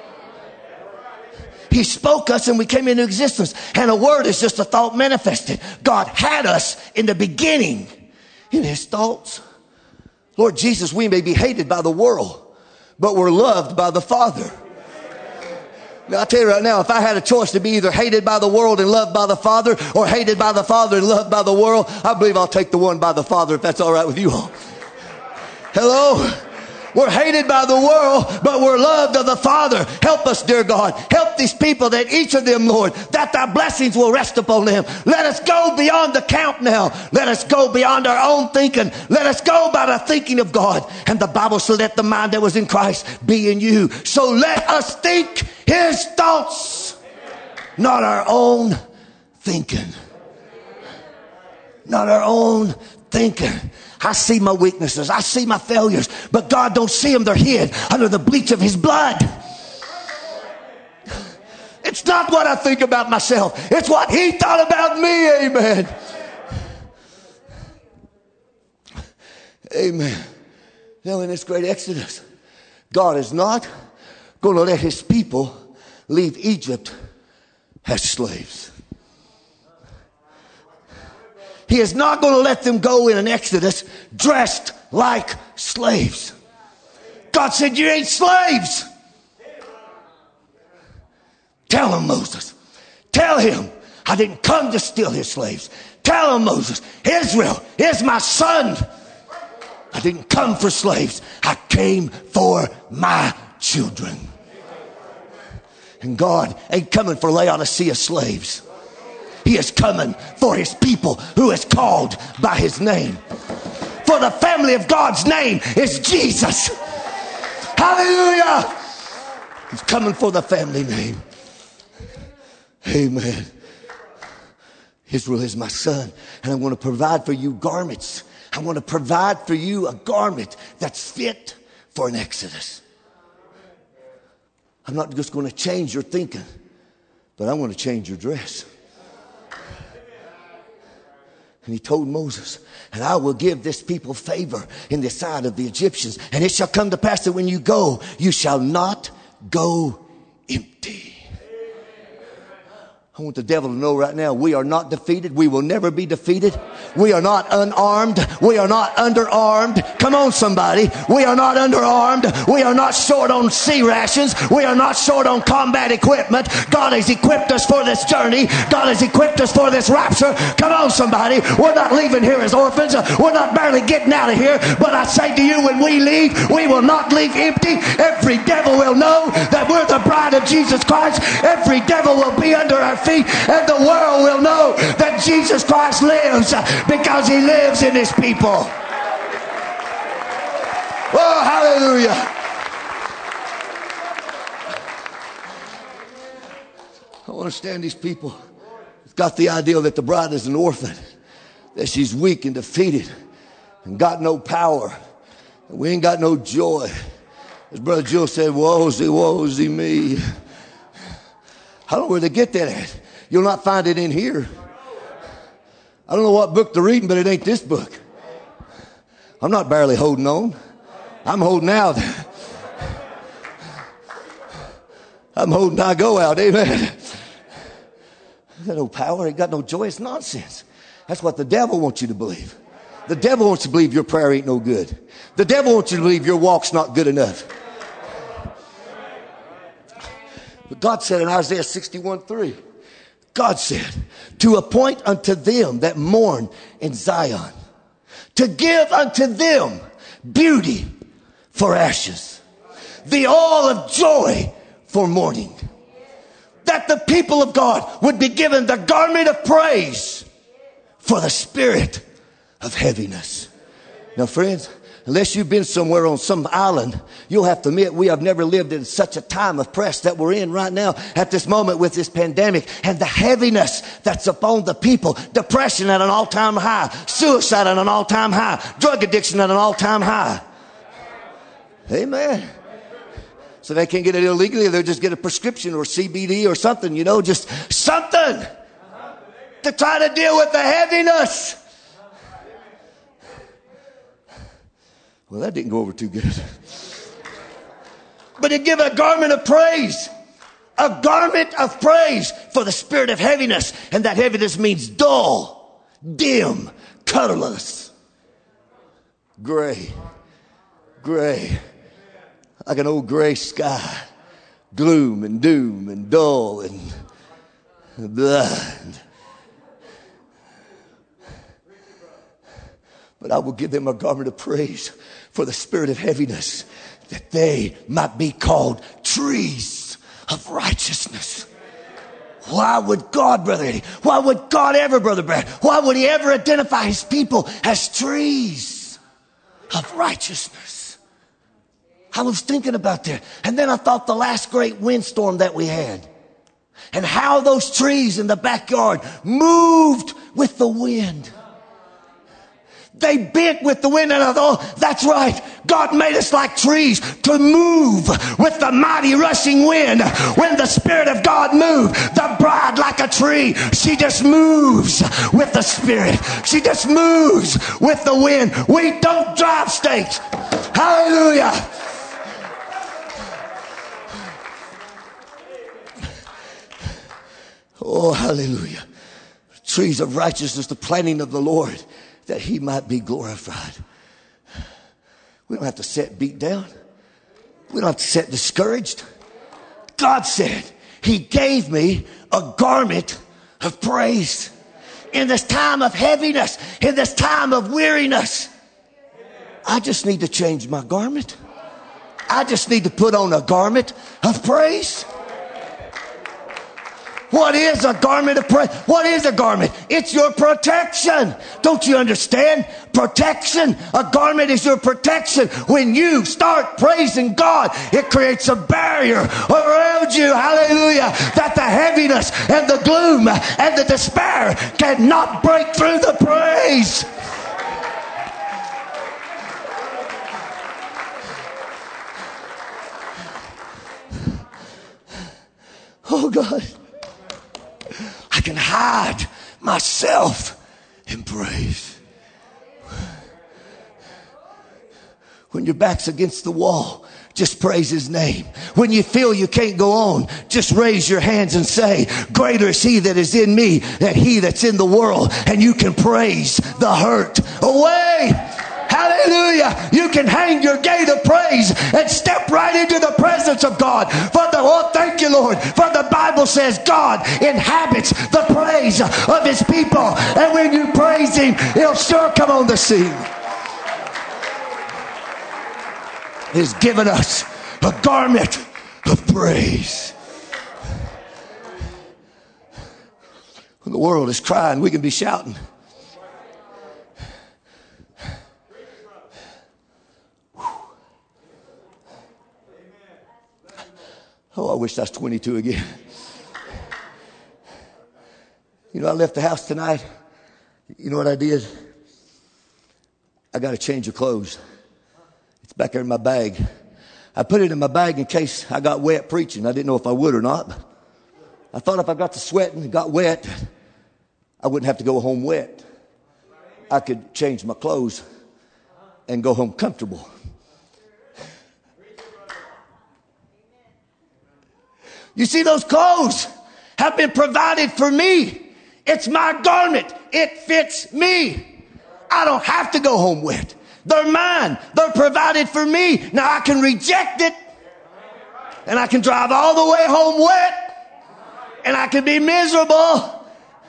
[SPEAKER 4] He spoke us and we came into existence. And a word is just a thought manifested. God had us in the beginning in his thoughts. Lord Jesus, we may be hated by the world, but we're loved by the Father. Now, I'll tell you right now, if I had a choice to be either hated by the world and loved by the Father, or hated by the Father and loved by the world, I believe I'll take the one by the Father, if that's all right with you all. Hello? We're hated by the world, but we're loved of the Father. Help us, dear God. Help these people, that each of them, Lord, that thy blessings will rest upon them. Let us go beyond the count now. Let us go beyond our own thinking. Let us go by the thinking of God. And the Bible said, let the mind that was in Christ be in you. So let us think his thoughts, not our own thinking. Not our own thinking. I see my weaknesses. I see my failures. But God don't see them. They're hid under the bleach of his blood. It's not what I think about myself. It's what he thought about me. Amen. Amen. Now in this great Exodus, God is not going to let his people leave Egypt as slaves. He is not going to let them go in an Exodus dressed like slaves. God said, you ain't slaves. Tell him, Moses. Tell him I didn't come to steal his slaves. Tell him, Moses, Israel is my son. I didn't come for slaves. I came for my children. And God ain't coming for Laodicea slaves. He is coming for his people who is called by his name. For the family of God's name is Jesus. Hallelujah. He's coming for the family name. Amen. Israel is my son, and I'm going to provide for you garments. I'm going to provide for you a garment that's fit for an Exodus. I'm not just going to change your thinking, but I'm going to change your dress. And he told Moses, and I will give this people favor in the sight of the Egyptians. And it shall come to pass that when you go, you shall not go empty. I want the devil to know right now, we are not defeated. We will never be defeated. We are not unarmed. We are not underarmed. Come on, somebody. We are not underarmed. We are not short on sea rations. We are not short on combat equipment. God has equipped us for this journey. God has equipped us for this rapture. Come on, somebody. We're not leaving here as orphans. We're not barely getting out of here. But I say to you, when we leave, we will not leave empty. Every devil will know that we're the bride of Jesus Christ. Every devil will be under our feet. And the world will know that Jesus Christ lives because he lives in his people. Oh, hallelujah. I understand these people have got the idea that the bride is an orphan, that she's weak and defeated and got no power, and we ain't got no joy. As Brother Joe said, woe-is-thee me. I don't know where they get that at. You'll not find it in here. I don't know what book they're reading, but it ain't this book. I'm not barely holding on. I'm holding out. I'm holding I go out. Amen. Ain't got no power. Ain't got no joy. It's nonsense. That's what the devil wants you to believe. The devil wants you to believe your prayer ain't no good. The devil wants you to believe your walk's not good enough. But God said in Isaiah 61:3, God said, to appoint unto them that mourn in Zion, to give unto them beauty for ashes, the oil of joy for mourning. That the people of God would be given the garment of praise for the spirit of heaviness. Now, friends, unless you've been somewhere on some island, you'll have to admit we have never lived in such a time of press that we're in right now at this moment with this pandemic and the heaviness that's upon the people. Depression at an all-time high. Suicide at an all-time high. Drug addiction at an all-time high. Amen. So they can't get it illegally. They'll just get a prescription or CBD or something, you know, just something to try to deal with the heaviness. Well, that didn't go over too good. But to give a garment of praise. A garment of praise for the spirit of heaviness. And that heaviness means dull, dim, colorless, gray. Like an old gray sky. Gloom and doom and dull and blind. But I will give them a garment of praise for the spirit of heaviness, that they might be called trees of righteousness. Why would God, Brother Eddie? Why would God ever, Brother Brad? Why would he ever identify his people as trees of righteousness? I was thinking about that. And then I thought the last great windstorm that we had. And how those trees in the backyard moved with the wind. They bent with the wind, and I thought, oh, that's right. God made us like trees to move with the mighty rushing wind. When the Spirit of God moved, the bride like a tree, she just moves with the Spirit. She just moves with the wind. We don't drive stakes. Hallelujah. Oh, hallelujah. Trees of righteousness, the planting of the Lord, that he might be glorified. We don't have to sit beat down. We don't have to sit discouraged. God said he gave me a garment of praise in this time of heaviness, in this time of weariness. I just need to change my garment. I just need to put on a garment of praise. What is a garment of praise? What is a garment? It's your protection. Don't you understand? Protection. A garment is your protection. When you start praising God, it creates a barrier around you. Hallelujah. That the heaviness and the gloom and the despair cannot break through the praise. Oh God. I can hide myself in praise. When your back's against the wall, just praise his name. When you feel you can't go on, just raise your hands and say, greater is he that is in me than he that's in the world. And you can praise the hurt away. Hallelujah. You can hang your gate of praise and step right into the presence of God. Thank you, Lord. For the Bible says God inhabits the praise of his people. And when you praise him, he'll sure come on the scene. He's given us a garment of praise. When the world is crying, we can be shouting. Oh, I wish I was 22 again. You know, I left the house tonight. You know what I did? I got a change of clothes. It's back there in my bag. I put it in my bag in case I got wet preaching. I didn't know if I would or not. I thought if I got to sweating and got wet, I wouldn't have to go home wet. I could change my clothes and go home comfortable. You see, those clothes have been provided for me. It's my garment. It fits me. I don't have to go home wet. They're mine. They're provided for me. Now I can reject it. And I can drive all the way home wet. And I can be miserable.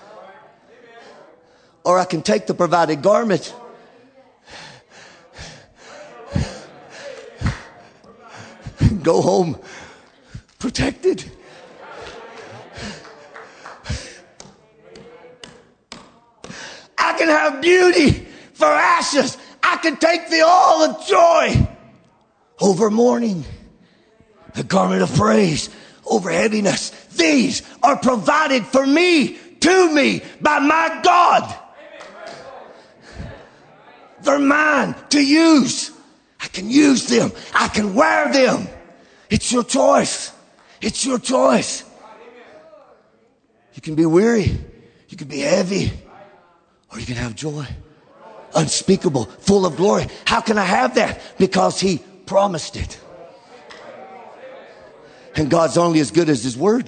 [SPEAKER 4] Or I can take the provided garment. And go home protected. I can have beauty for ashes. I can take the oil of joy over mourning, the garment of praise over heaviness. These are provided for me, to me, by my God. They're mine to use. I can use them. I can wear them. It's your choice. It's your choice. You can be weary. You can be heavy. Or you can have joy. Unspeakable, full of glory. How can I have that? Because He promised it. And God's only as good as His word.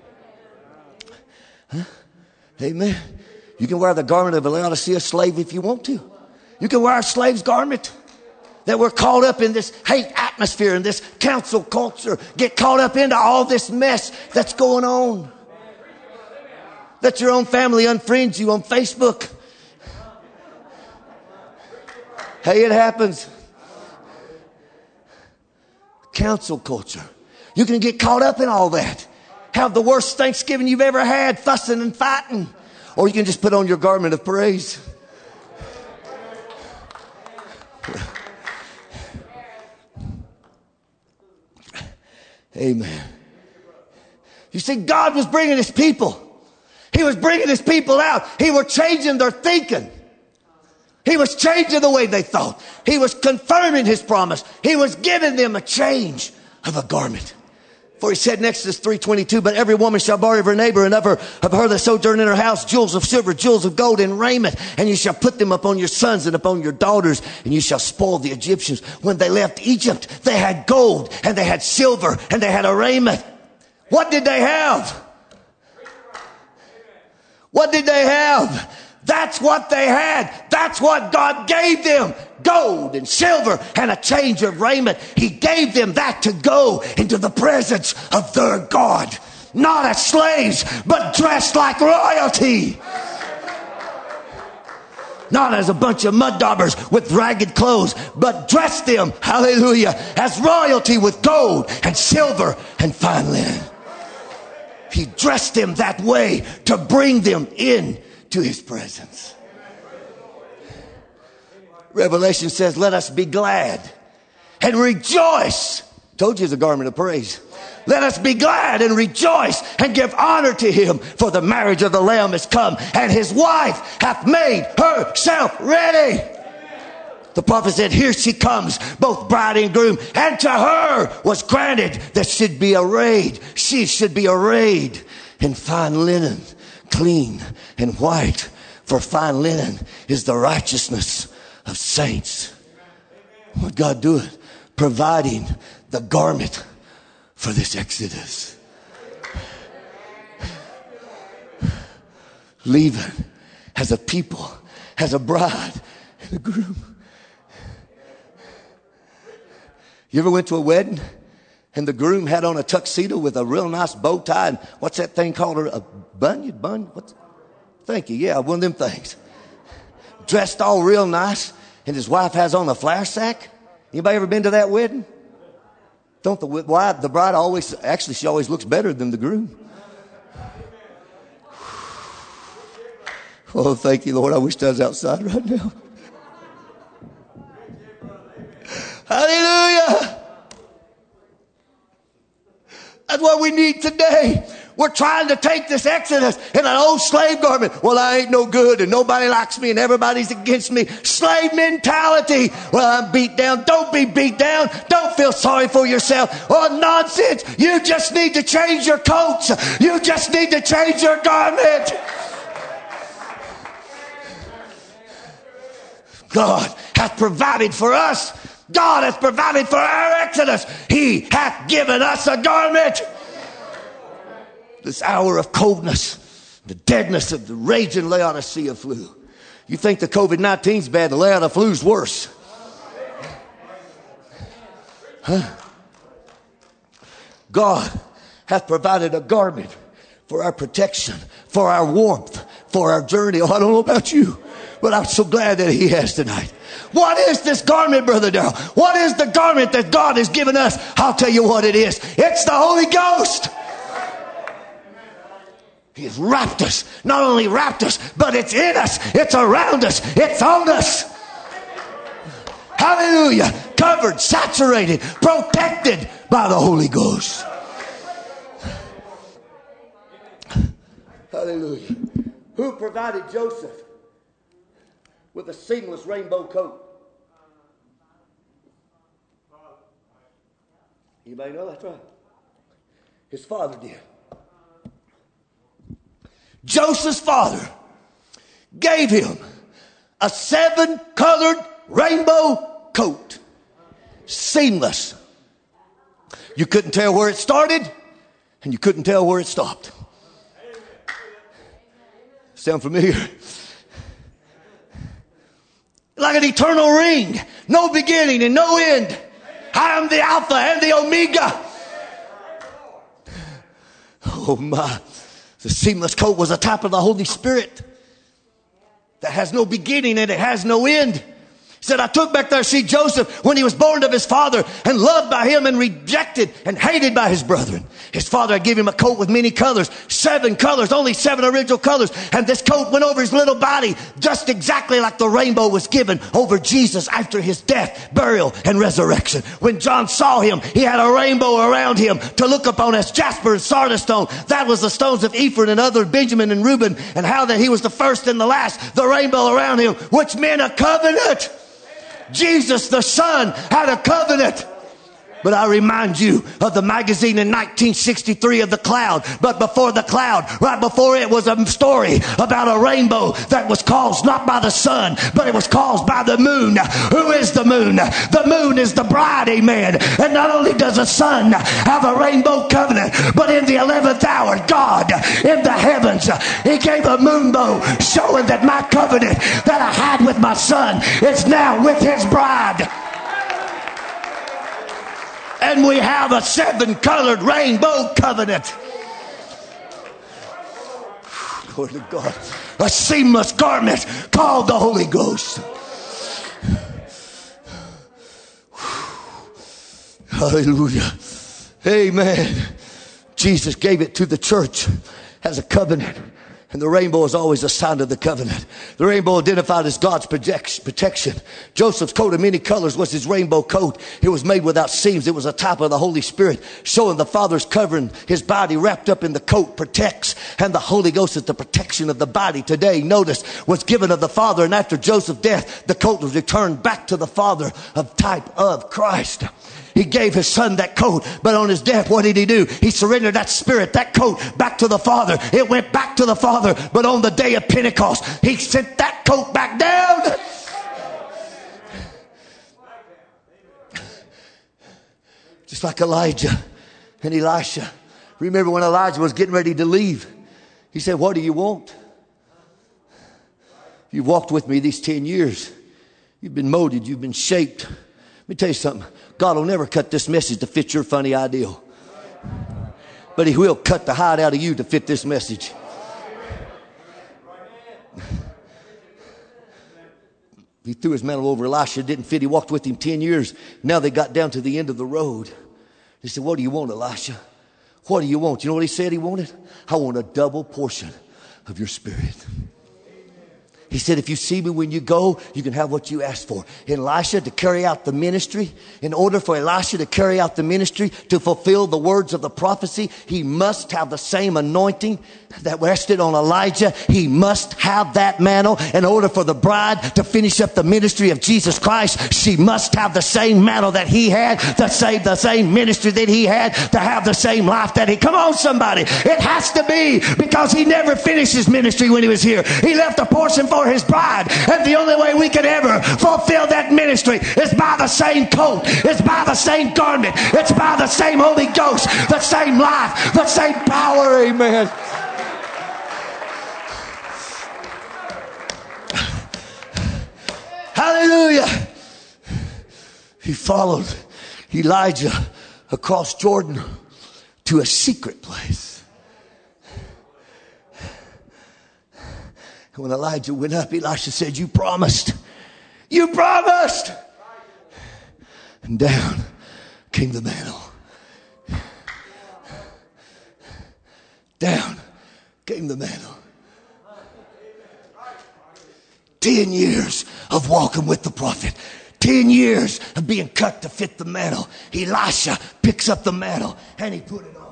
[SPEAKER 4] Huh? Amen. You can wear the garment of a Laodicea slave if you want to. You can wear a slave's garment. That we're caught up in this hate atmosphere and this cancel culture. Get caught up into all this mess that's going on. That your own family unfriends you on Facebook. Hey, it happens. Cancel culture. You can get caught up in all that. Have the worst Thanksgiving you've ever had, fussing and fighting. Or you can just put on your garment of praise. Amen. You see, God was bringing His people. He was bringing His people out. He was changing their thinking. He was changing the way they thought. He was confirming His promise. He was giving them a change of a garment. For He said in Exodus 3:22, but every woman shall borrow of her neighbor and of her that sojourn in her house jewels of silver, jewels of gold, and raiment. And you shall put them upon your sons and upon your daughters, and you shall spoil the Egyptians. When they left Egypt, they had gold, and they had silver, and they had a raiment. What did they have? What did they have? That's what they had. That's what God gave them. Gold and silver and a change of raiment. He gave them that to go into the presence of their God. Not as slaves, but dressed like royalty. Not as a bunch of mud daubers with ragged clothes, but dress them, hallelujah, as royalty with gold and silver and fine linen. He dressed them that way to bring them in to His presence. Revelation says, let us be glad and rejoice. Told you it's a garment of praise. Let us be glad and rejoice and give honor to Him, for the marriage of the Lamb is come, and His wife hath made herself ready. The prophet said, here she comes, both bride and groom, and to her was granted that should be arrayed. She should be arrayed in fine linen, clean and white. For fine linen is the righteousness of saints. What God doing? Providing the garment for this Exodus. Leaving as a people, as a bride and a groom. You ever went to a wedding and the groom had on a tuxedo with a real nice bow tie and what's that thing called? A bun? Thank you. Yeah, one of them things. Dressed all real nice, and his wife has on a flour sack. Anybody ever been to that wedding? Don't the bride always, actually she always looks better than the groom. Oh, thank you, Lord. I wish I was outside right now. Hallelujah. That's what we need today. We're trying to take this Exodus in an old slave garment. Well, I ain't no good and nobody likes me and everybody's against me. Slave mentality. Well, I'm beat down. Don't be beat down. Don't feel sorry for yourself. Oh, nonsense. You just need to change your coats. You just need to change your garment. God hath provided for us. God hath provided for our Exodus. He hath given us a garment. This hour of coldness, the deadness of the raging Laodicea flu. You think the COVID-19's bad, the Laodicea flu's worse. Huh? God hath provided a garment for our protection, for our warmth, for our journey. Oh, I don't know about you, but I'm so glad that He has tonight. What is this garment, Brother Darrell? What is the garment that God has given us? I'll tell you what it is. It's the Holy Ghost. He has wrapped us. Not only wrapped us, but it's in us. It's around us. It's on us. Hallelujah. Covered, saturated, protected by the Holy Ghost. Hallelujah. Who provided Joseph with a seamless rainbow coat? Anybody know? That's right. His father did. Joseph's father gave him a 7-colored rainbow coat. Seamless. You couldn't tell where it started, and you couldn't tell where it stopped. Sound familiar? Like an eternal ring. No beginning and no end. I am the Alpha and the Omega. Oh my. The seamless coat was a type of the Holy Spirit that has no beginning and it has no end. He said, I took back there to see Joseph when he was born of his father and loved by him and rejected and hated by his brethren. His father had given him a coat with many colors, 7 colors, only 7 original colors. And this coat went over his little body just exactly like the rainbow was given over Jesus after his death, burial, and resurrection. When John saw him, he had a rainbow around him to look upon as jasper and sardis stone. That was the stones of Ephraim and other Benjamin and Reuben, and how that he was the first and the last, the rainbow around him, which meant a covenant. Jesus, the Son, had a covenant. But I remind you of the magazine in 1963 of The Cloud. But before The Cloud, right before it, was a story about a rainbow that was caused not by the sun, but it was caused by the moon. Who is the moon? The moon is the bride, amen. And not only does the sun have a rainbow covenant, but in the 11th hour, God in the heavens, he gave a moonbow showing that my covenant that I had with my son is now with his bride. And we have a 7-colored rainbow covenant. Glory to God. A seamless garment called the Holy Ghost. Hallelujah. Amen. Jesus gave it to the church as a covenant. And the rainbow is always a sign of the covenant. The rainbow identified as God's protection. Joseph's coat of many colors was his rainbow coat. It was made without seams. It was a type of the Holy Spirit, showing the Father's covering his body wrapped up in the coat protects. And the Holy Ghost is the protection of the body. Today, notice, was given of the Father. And after Joseph's death, the coat was returned back to the Father, of type of Christ. He gave his son that coat, but on his death, what did he do? He surrendered that spirit, that coat, back to the Father. It went back to the Father, but on the day of Pentecost, he sent that coat back down. Just like Elijah and Elisha. Remember when Elijah was getting ready to leave? He said, what do you want? You've walked with me these 10 years. You've been molded. You've been shaped. Let me tell you something. God will never cut this message to fit your funny ideal. But he will cut the hide out of you to fit this message. He threw his mantle over Elisha. It didn't fit. He walked with him 10 years. Now they got down to the end of the road. He said, what do you want, Elisha? What do you want? You know what he said he wanted? I want a double portion of your spirit. He said, if you see me when you go, you can have what you asked for. Elisha, to carry out the ministry, in order for Elisha to carry out the ministry, to fulfill the words of the prophecy, he must have the same anointing that rested on Elijah. He must have that mantle. In order for the bride to finish up the ministry of Jesus Christ, she must have the same mantle that he had, the same ministry that he had, to have the same life that he... Come on, somebody. It has to be, because he never finished his ministry when he was here. He left a portion for his bride, and the only way we can ever fulfill that ministry is by the same coat, it's by the same garment, it's by the same Holy Ghost, the same life, the same power. Amen. Hallelujah. He followed Elijah across Jordan to a secret place. When Elijah went up, Elisha said, you promised. You promised. And down came the mantle. Down came the mantle. 10 years of walking with the prophet. 10 years of being cut to fit the mantle. Elisha picks up the mantle and he put it on.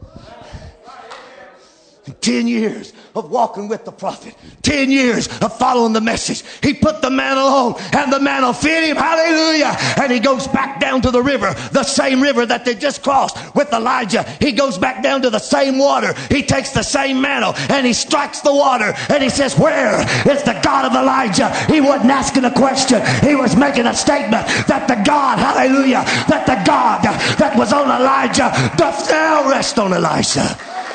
[SPEAKER 4] 10 years of walking with the prophet, 10 years of following the message. He put the mantle on and the mantle fit him. Hallelujah. And he goes back down to the river, the same river that they just crossed with Elijah. He goes back down to the same water. He takes the same mantle and he strikes the water and he says, where is the God of Elijah? He wasn't asking a question. He was making a statement that the God, hallelujah, that the God that was on Elijah doth now rest on Elisha.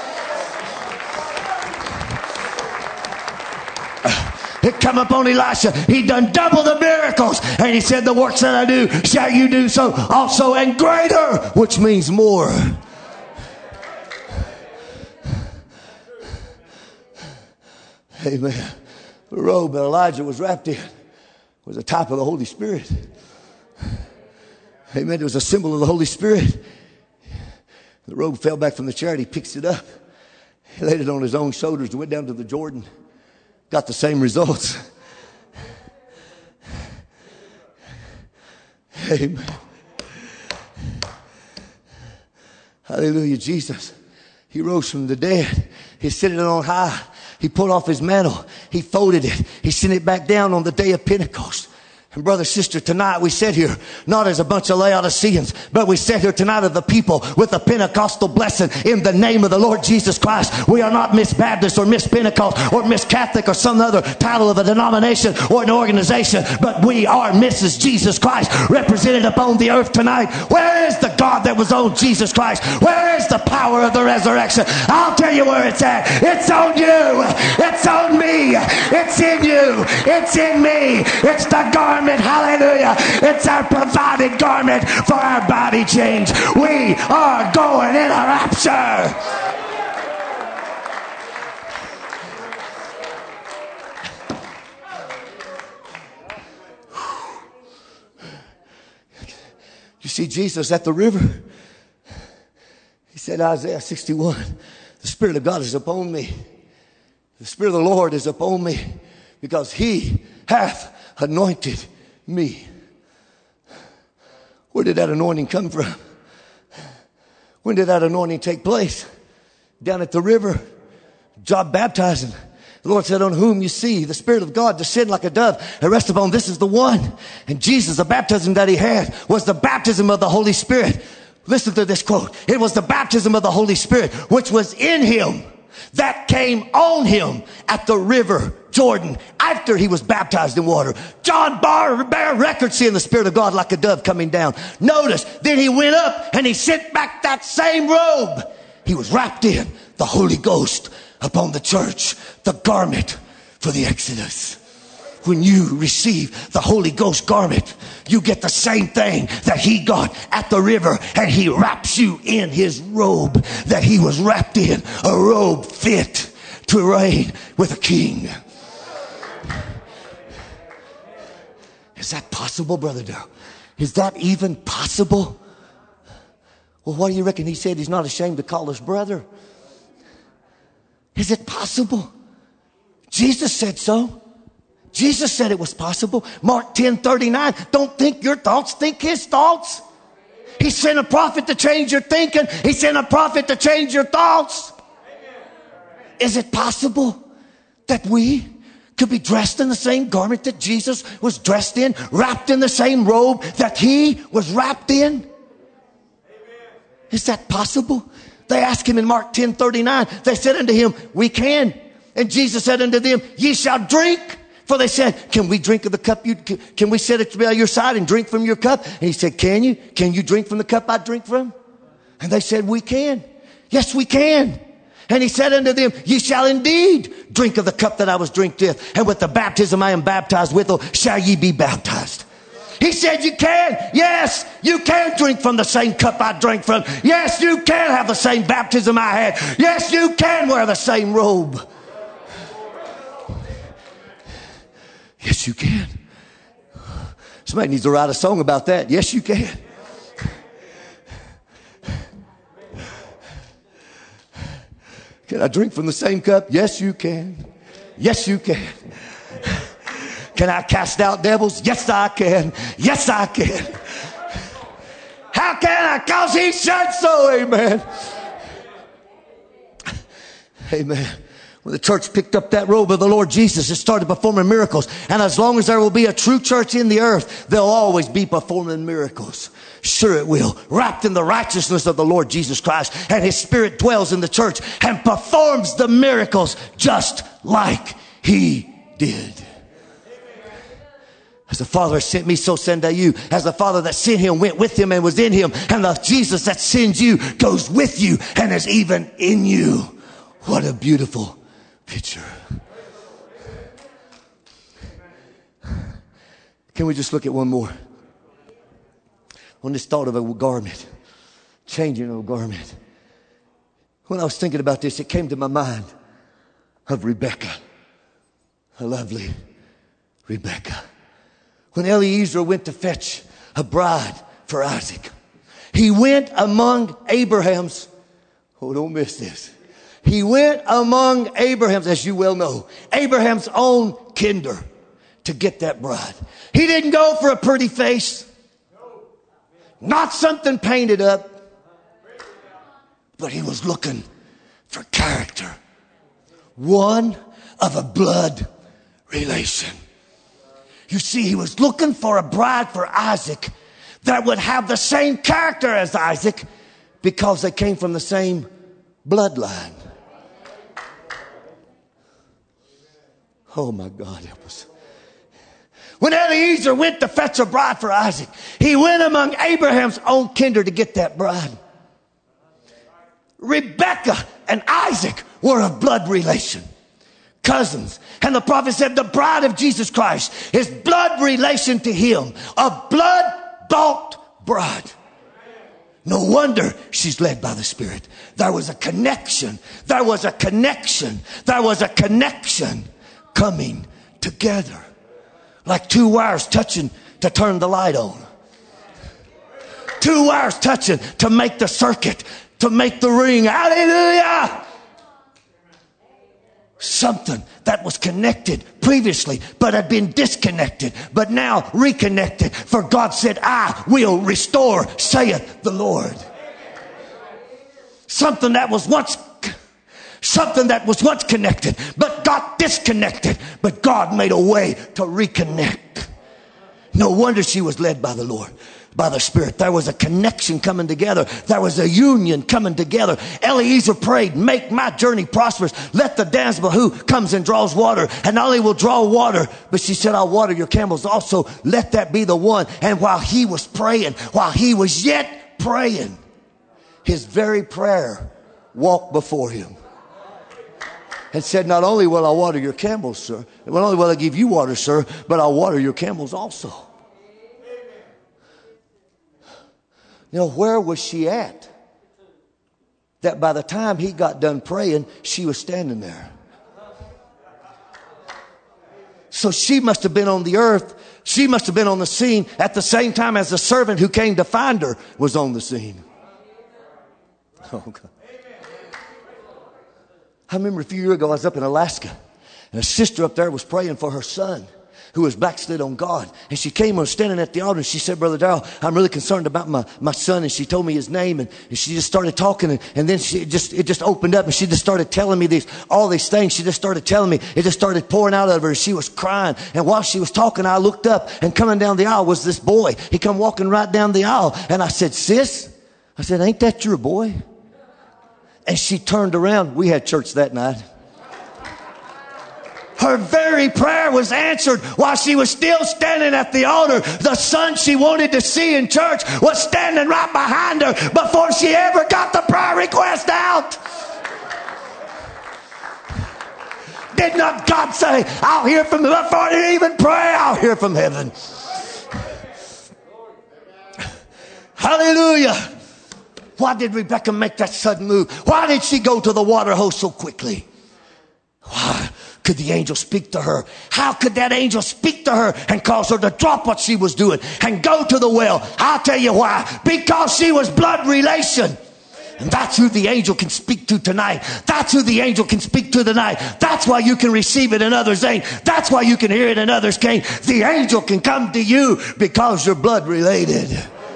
[SPEAKER 4] It come upon Elisha. He done double the miracles. And he said, the works that I do, shall you do so also, and greater, which means more. Amen. The robe that Elijah was wrapped in was a type of the Holy Spirit. Amen. It was a symbol of the Holy Spirit. The robe fell back from the chariot. He picks it up. He laid it on his own shoulders and went down to the Jordan. Got the same results. Amen. Hallelujah. Jesus, he rose from the dead. He's sitting on high. He pulled off his mantle. He folded it. He sent it back down on the day of Pentecost. And brother, sister, tonight we sit here not as a bunch of Laodiceans, but we sit here tonight as the people with the Pentecostal blessing in the name of the Lord Jesus Christ. We are not Miss Baptist or Miss Pentecost or Miss Catholic or some other title of a denomination or an organization, but we are Mrs. Jesus Christ represented upon the earth tonight. Where is the God that was on Jesus Christ? Where is the power of the resurrection? I'll tell you where it's at. It's on you. It's on me. It's in you. It's in me. It's the garment. Hallelujah. It's our provided garment for our body change. We are going in a rapture. You see Jesus at the river. He said, Isaiah 61, the Spirit of God is upon me. The Spirit of the Lord is upon me because he hath anointed me. Where did that anointing come from? When did that anointing take place? Down at the river. John baptizing. The Lord said, on whom you see the Spirit of God descend like a dove and rest upon, this is the one. And Jesus, the baptism that he had was the baptism of the Holy Spirit. Listen to this quote. It was the baptism of the Holy Spirit which was in him that came on him at the river Jordan after he was baptized in water. John bare record seeing the Spirit of God like a dove coming down. Notice, then he went up and he sent back that same robe. He was wrapped in the Holy Ghost upon the church, the garment for the Exodus. When you receive the Holy Ghost garment, you get the same thing that he got at the river, and he wraps you in his robe that he was wrapped in, a robe fit to reign with a king. Is that possible, Brother Darrell? Is that even possible? Well, what do you reckon? He said he's not ashamed to call us brother. Is it possible? Jesus said so. Jesus said it was possible. Mark 10:39. Don't think your thoughts, think his thoughts. He sent a prophet to change your thinking. He sent a prophet to change your thoughts. Is it possible that we could be dressed in the same garment that Jesus was dressed in, wrapped in the same robe that he was wrapped in? Is that possible? They asked him in Mark 10:39. They said unto him, we can. And Jesus said unto them, ye shall drink. For they said, can we drink of the cup? Can we sit at your side and drink from your cup? And he said, can you? Can you drink from the cup I drink from? And they said, we can. Yes, we can. And he said unto them, ye shall indeed drink of the cup that I was drink with, and with the baptism I am baptized withal shall ye be baptized. He said, you can. Yes, you can drink from the same cup I drank from. Yes, you can have the same baptism I had. Yes, you can wear the same robe. Yes, you can. Somebody needs to write a song about that. Yes, you can. Can I drink from the same cup? Yes, you can. Yes, you can. Can I cast out devils? Yes, I can. Yes, I can. How can I? Because he said so. Amen. Amen. When the church picked up that robe of the Lord Jesus, it started performing miracles. And as long as there will be a true church in the earth, they'll always be performing miracles. Sure it will. Wrapped in the righteousness of the Lord Jesus Christ. And His Spirit dwells in the church and performs the miracles just like He did. As the Father sent me, so send I you. As the Father that sent Him went with Him and was in Him. And the Jesus that sends you goes with you and is even in you. What a beautiful picture. Can we just look at one more? On this thought of a garment. Changing of a garment. When I was thinking about this, it came to my mind of Rebecca. A lovely Rebecca. When Eliezer went to fetch a bride for Isaac, he went among Abraham's, oh, don't miss this. He went among Abraham's, as you well know, Abraham's own kinder to get that bride. He didn't go for a pretty face, not something painted up, but he was looking for character. One of a blood relation. You see, he was looking for a bride for Isaac that would have the same character as Isaac because they came from the same bloodline. Oh my God, help us. When Eliezer went to fetch a bride for Isaac, he went among Abraham's own kindred to get that bride. Rebecca and Isaac were a blood relation. Cousins. And the prophet said the bride of Jesus Christ is blood relation to him. A blood-bought bride. No wonder she's led by the Spirit. There was a connection. There was a connection. There was a connection coming together. Like two wires touching to turn the light on. Two wires touching to make the circuit, to make the ring. Hallelujah! Something that was connected previously, but had been disconnected, but now reconnected. For God said, I will restore, saith the Lord. Something that was once connected, but got disconnected. But God made a way to reconnect. No wonder she was led by the Lord, by the Spirit. There was a connection coming together. There was a union coming together. Eliezer prayed, make my journey prosperous. Let the damsel who comes and draws water, and not only will draw water, but she said, I'll water your camels also. Let that be the one. And while he was praying, while he was yet praying, his very prayer walked before him and said, not only will I water your camels, sir, not only will I give you water, sir, but I'll water your camels also. You know, where was she at? That by the time he got done praying, she was standing there. So she must have been on the earth. She must have been on the scene at the same time as the servant who came to find her was on the scene. Oh, God. I remember a few years ago, I was up in Alaska, and a sister up there was praying for her son who was backslid on God. And she came and was standing at the altar, and she said, Brother Darrell, I'm really concerned about my son. And she told me his name, and she just started talking, and then it just opened up, and she just started telling me all these things. She just started telling me, it just started pouring out of her, and she was crying. And while she was talking, I looked up, and coming down the aisle was this boy. He come walking right down the aisle, and I said, sis, I said, ain't that your boy? And she turned around. We had church that night. Her very prayer was answered while she was still standing at the altar. The son she wanted to see in church was standing right behind her before she ever got the prayer request out. Did not God say, I'll hear from him before you even pray, I'll hear from heaven. Hallelujah. Why did Rebecca make that sudden move? Why did she go to the water hose so quickly? Why could the angel speak to her? How could that angel speak to her and cause her to drop what she was doing and go to the well? I'll tell you why. Because she was blood relation. And that's who the angel can speak to tonight. That's who the angel can speak to tonight. That's why you can receive it and others ain't. That's why you can hear it and others can't. The angel can come to you because you're blood related.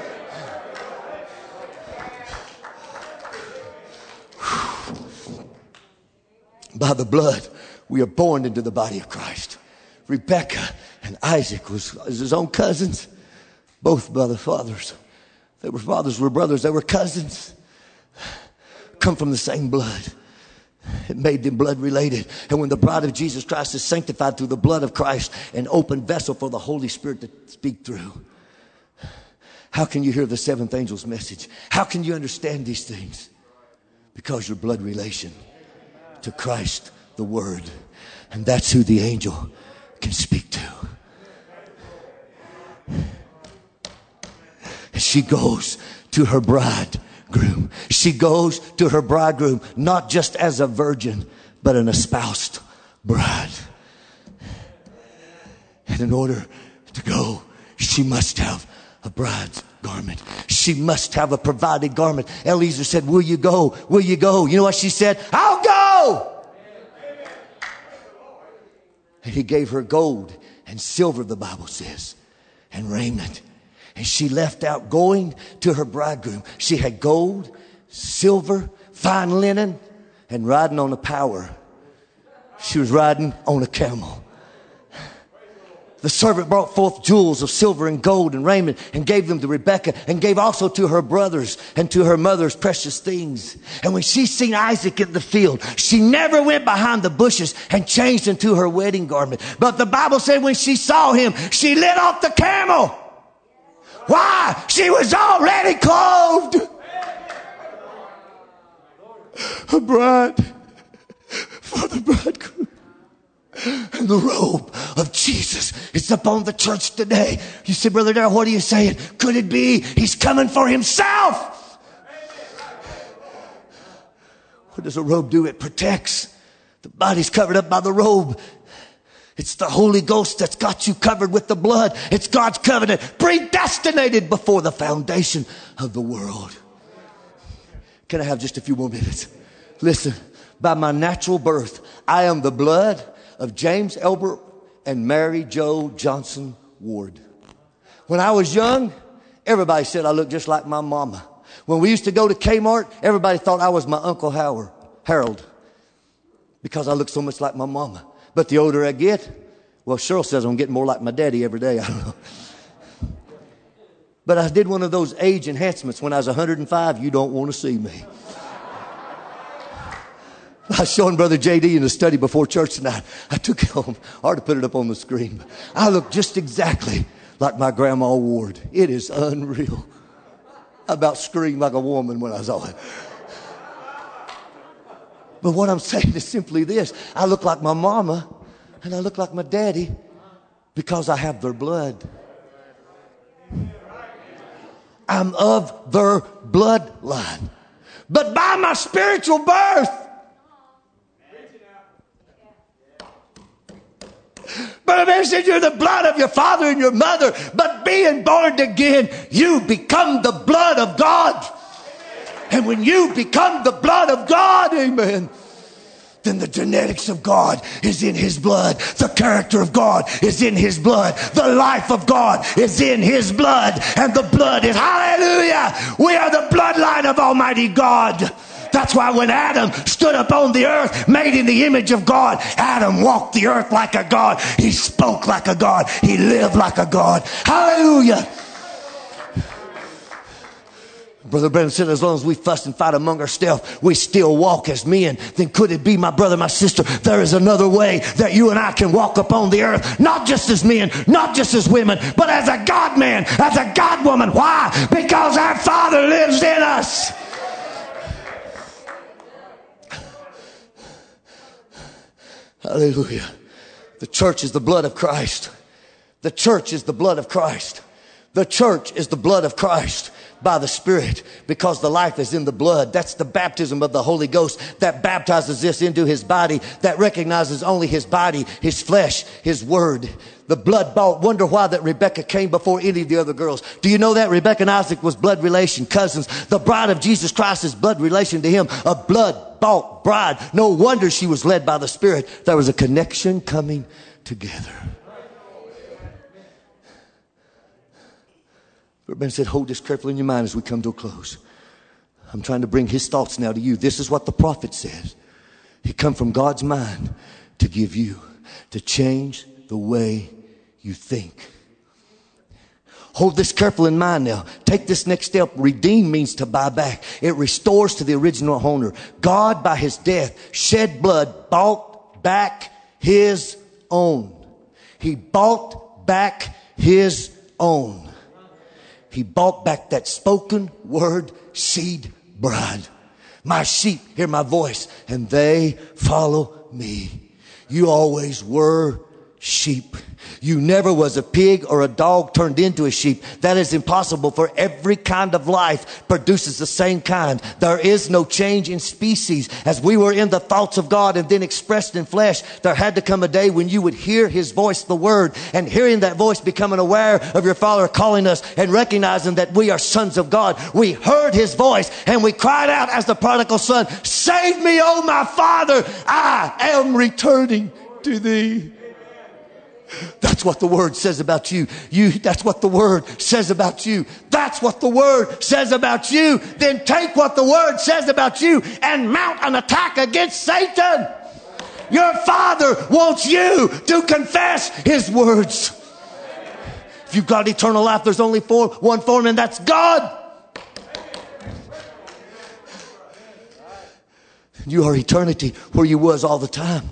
[SPEAKER 4] By the blood, we are born into the body of Christ. Rebekah and Isaac was his own cousins. Both by the fathers. They were fathers, were brothers. They were cousins. Come from the same blood. It made them blood related. And when the bride of Jesus Christ is sanctified through the blood of Christ, an open vessel for the Holy Spirit to speak through. How can you hear the seventh angel's message? How can you understand these things? Because you're blood relation to Christ, the Word. And that's who the angel can speak to. And she goes to her bridegroom. She goes to her bridegroom, not just as a virgin, but an espoused bride. And in order to go, she must have a bride's garment. She must have a provided garment. Eliezer said, will you go? Will you go? You know what she said? I'll go. And he gave her gold and silver, the Bible says, and raiment. And she left out going to her bridegroom. She had gold, silver, fine linen, and riding on a power. She was riding on a camel. The servant brought forth jewels of silver and gold and raiment and gave them to Rebekah and gave also to her brothers and to her mother's precious things. And when she seen Isaac in the field, she never went behind the bushes and changed into her wedding garment. But the Bible said when she saw him, she lit off the camel. Why? She was already clothed. A bride for the bridegroom. And the robe of Jesus is upon the church today. You say, Brother Darrell, what are you saying? Could it be he's coming for himself? What does a robe do? It protects. The body's covered up by the robe. It's the Holy Ghost that's got you covered with the blood. It's God's covenant, predestinated before the foundation of the world. Can I have just a few more minutes? Listen, by my natural birth, I am the blood of James Elbert and Mary Jo Johnson Ward. When I was young, everybody said I looked just like my mama. When we used to go to Kmart, everybody thought I was my Uncle Harold, because I looked so much like my mama. But the older I get, well, Cheryl says I'm getting more like my daddy every day. I don't know. But I did one of those age enhancements when I was 105. You don't want to see me. I was showing Brother JD in the study before church tonight. I took it home. Hard to put it up on the screen. I look just exactly like my grandma Ward. It is unreal. I about screamed like a woman when I saw it. But what I'm saying is simply this. I look like my mama and I look like my daddy because I have their blood. I'm of their bloodline. But by my spiritual birth, but I said you're the blood of your father and your mother. But being born again, you become the blood of God. And when you become the blood of God, amen, then the genetics of God is in his blood. The character of God is in his blood. The life of God is in his blood. And the blood is, hallelujah, we are the bloodline of Almighty God. That's why when Adam stood upon the earth, made in the image of God, Adam walked the earth like a God. He spoke like a God. He lived like a God. Hallelujah. Brother Brennan said, as long as we fuss and fight among ourselves, we still walk as men. Then could it be, my brother, my sister, there is another way that you and I can walk upon the earth, not just as men, not just as women, but as a God man, as a God woman. Why? Because our Father lives in us. Hallelujah. The church is the blood of Christ. The church is the blood of Christ. The church is the blood of Christ. by the Spirit, because the life is in the blood. That's the baptism of the Holy Ghost that baptizes this into his body, that recognizes only his body, his flesh, his word. The blood bought. Wonder why that Rebecca came before any of the other girls. Do you know that Rebecca and Isaac was blood relation, cousins? The bride of Jesus Christ is blood relation to him, a blood bought bride. No wonder she was led by the Spirit. There was a connection coming together. Ben said, hold this carefully in your mind as we come to a close. I'm trying to bring his thoughts now to you. This is what the prophet says. He come from God's mind to give you, to change the way you think. Hold this careful in mind now. Take this next step. Redeem means to buy back. It restores to the original owner. God, by his death, shed blood, bought back his own. He bought back his own. He bought back that spoken word seed bride. My sheep hear my voice and they follow me. You always were sheep. You never was a pig or a dog turned into a sheep. That is impossible, for every kind of life produces the same kind. There is no change in species. As we were in the thoughts of God and then expressed in flesh, there had to come a day when you would hear his voice, the word, and hearing that voice, becoming aware of your Father calling us and recognizing that we are sons of God. We heard his voice and we cried out as the prodigal son, save me, oh my Father, I am returning to thee. That's what the word says about you. That's what the word says about you. That's what the word says about you. Then take what the word says about you and mount an attack against Satan. Your Father wants you to confess his words. If you've got eternal life, there's only one form, and that's God. You are eternity where you was all the time.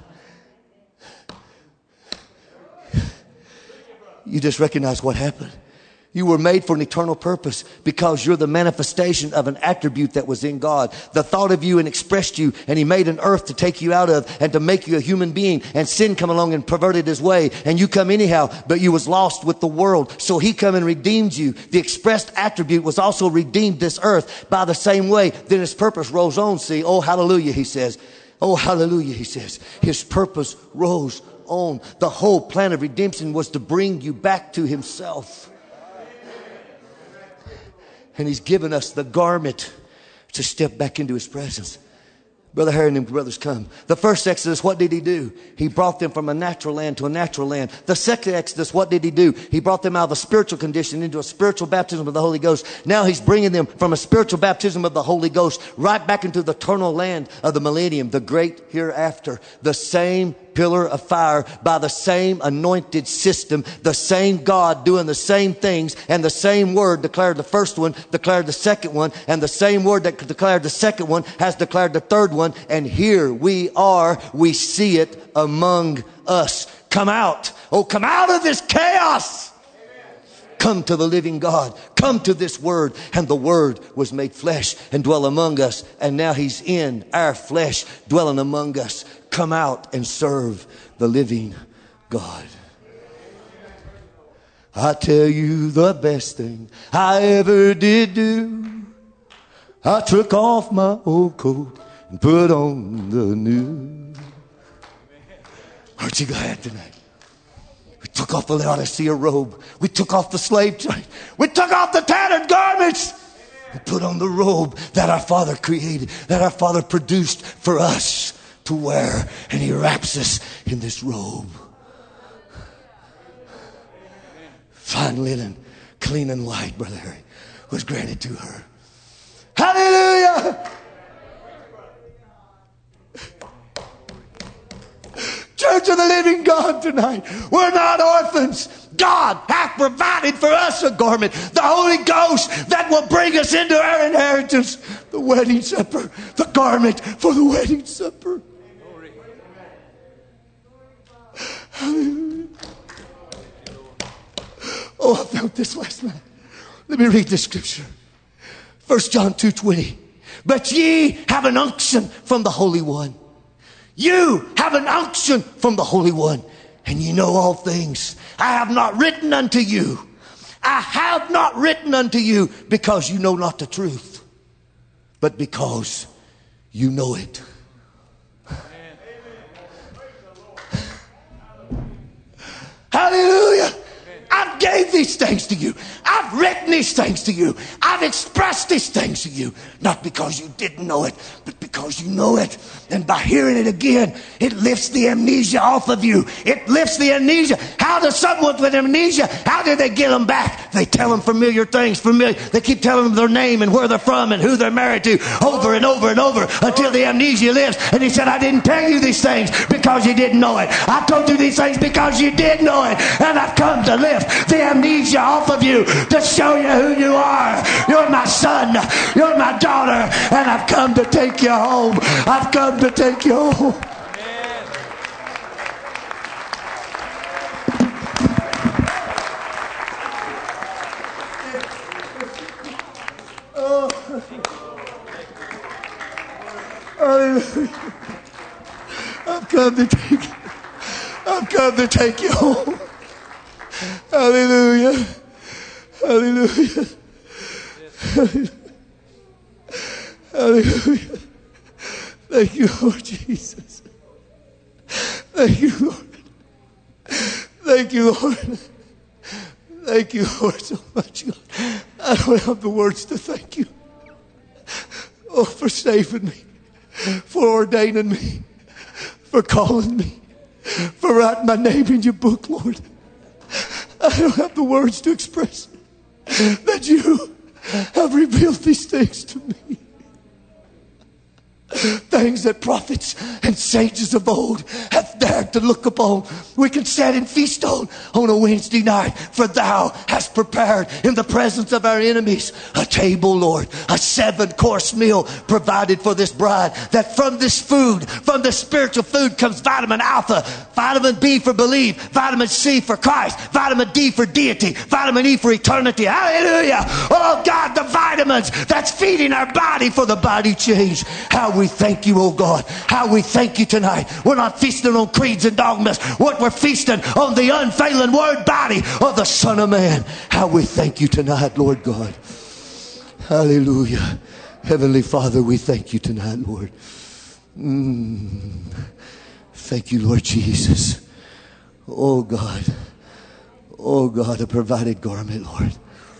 [SPEAKER 4] You just recognize what happened. You were made for an eternal purpose because you're the manifestation of an attribute that was in God. The thought of you and expressed you, and he made an earth to take you out of and to make you a human being, and sin come along and perverted his way, and you come anyhow, but you was lost with the world. So he come and redeemed you. The expressed attribute was also redeemed this earth by the same way. Then his purpose rose on. See, oh hallelujah, he says. Oh hallelujah, he says. His purpose rose on. The whole plan of redemption was to bring you back to himself. And he's given us the garment to step back into his presence. Brother Harry and them brothers come. The first Exodus, what did he do? He brought them from a natural land to a natural land. The second Exodus, what did he do? He brought them out of a spiritual condition into a spiritual baptism of the Holy Ghost. Now he's bringing them from a spiritual baptism of the Holy Ghost right back into the eternal land of the millennium, the great hereafter. The same pillar of fire by the same anointed system, the same God doing the same things, and the same word declared the first one, declared the second one, and the same word that declared the second one has declared the third one. And here we are, we see it among us. Come out. Oh, come out of this chaos. Come to the living God. Come to this word. And the word was made flesh and dwell among us. And now he's in our flesh, dwelling among us. Come out and serve the living God. I tell you, the best thing I ever did do, I took off my old coat and put on the new. Aren't you glad tonight? We took off the Laodicea robe. We took off the slave trade. We took off the tattered garments and put on the robe that our Father created, that our Father produced for us to wear. And he wraps us in this robe. Fine linen, clean and white, Brother Harry, was granted to her. Hallelujah! Church of the living God tonight, we're not orphans. God hath provided for us a garment, the Holy Ghost, that will bring us into our inheritance, the wedding supper, the garment for the wedding supper. Hallelujah. Oh, I felt this last night. Let me read this scripture. 1 John 2:20. But ye have an unction from the Holy One. You have an unction from the Holy One, and ye know all things. I have not written unto you I have not written unto you because you know not the truth, but because you know it. Hallelujah. I've gave these things to you. I've written these things to you. I've expressed these things to you. Not because you didn't know it, but because you know it. And by hearing it again, it lifts the amnesia off of you. It lifts the amnesia. How does someone with amnesia, how do they get them back? They tell them familiar things. They keep telling them their name and where they're from and who they're married to over and over and over until the amnesia lifts. And he said, I didn't tell you these things because you didn't know it. I told you these things because you did know it. And I've come to lift the amnesia off of you to show you who you are. You're my son. You're my daughter. And I've come to take you home. I've come to take you home. Oh. Hallelujah. I've come to take you home. Hallelujah. Hallelujah. Hallelujah. Hallelujah. Thank you, Lord Jesus. Thank you, Lord. Thank you, Lord. Thank you, Lord, so much, God. I don't have the words to thank you. Oh, for saving me, for ordaining me, for calling me, for writing my name in your book, Lord. I don't have the words to express that you have revealed these things to me. Things that prophets and sages of old have dared to look upon. We can sit and feast on a Wednesday night. For thou hast prepared in the presence of our enemies a table, Lord, a 7-course meal provided for this bride. That from this food, from this spiritual food, comes vitamin alpha, vitamin B for believe, vitamin C for Christ, vitamin D for deity, vitamin E for eternity. Hallelujah. Oh God, the vitamins that's feeding our body for the body change. How we thank you, oh God. How we thank you tonight. We're not feasting on creeds and dogmas. What we're feasting on the unfailing word body of the Son of Man. How we thank you tonight, Lord God. Hallelujah. Heavenly Father, we thank you tonight, Lord. Thank you, Lord Jesus. Oh God. Oh God, a provided garment, Lord.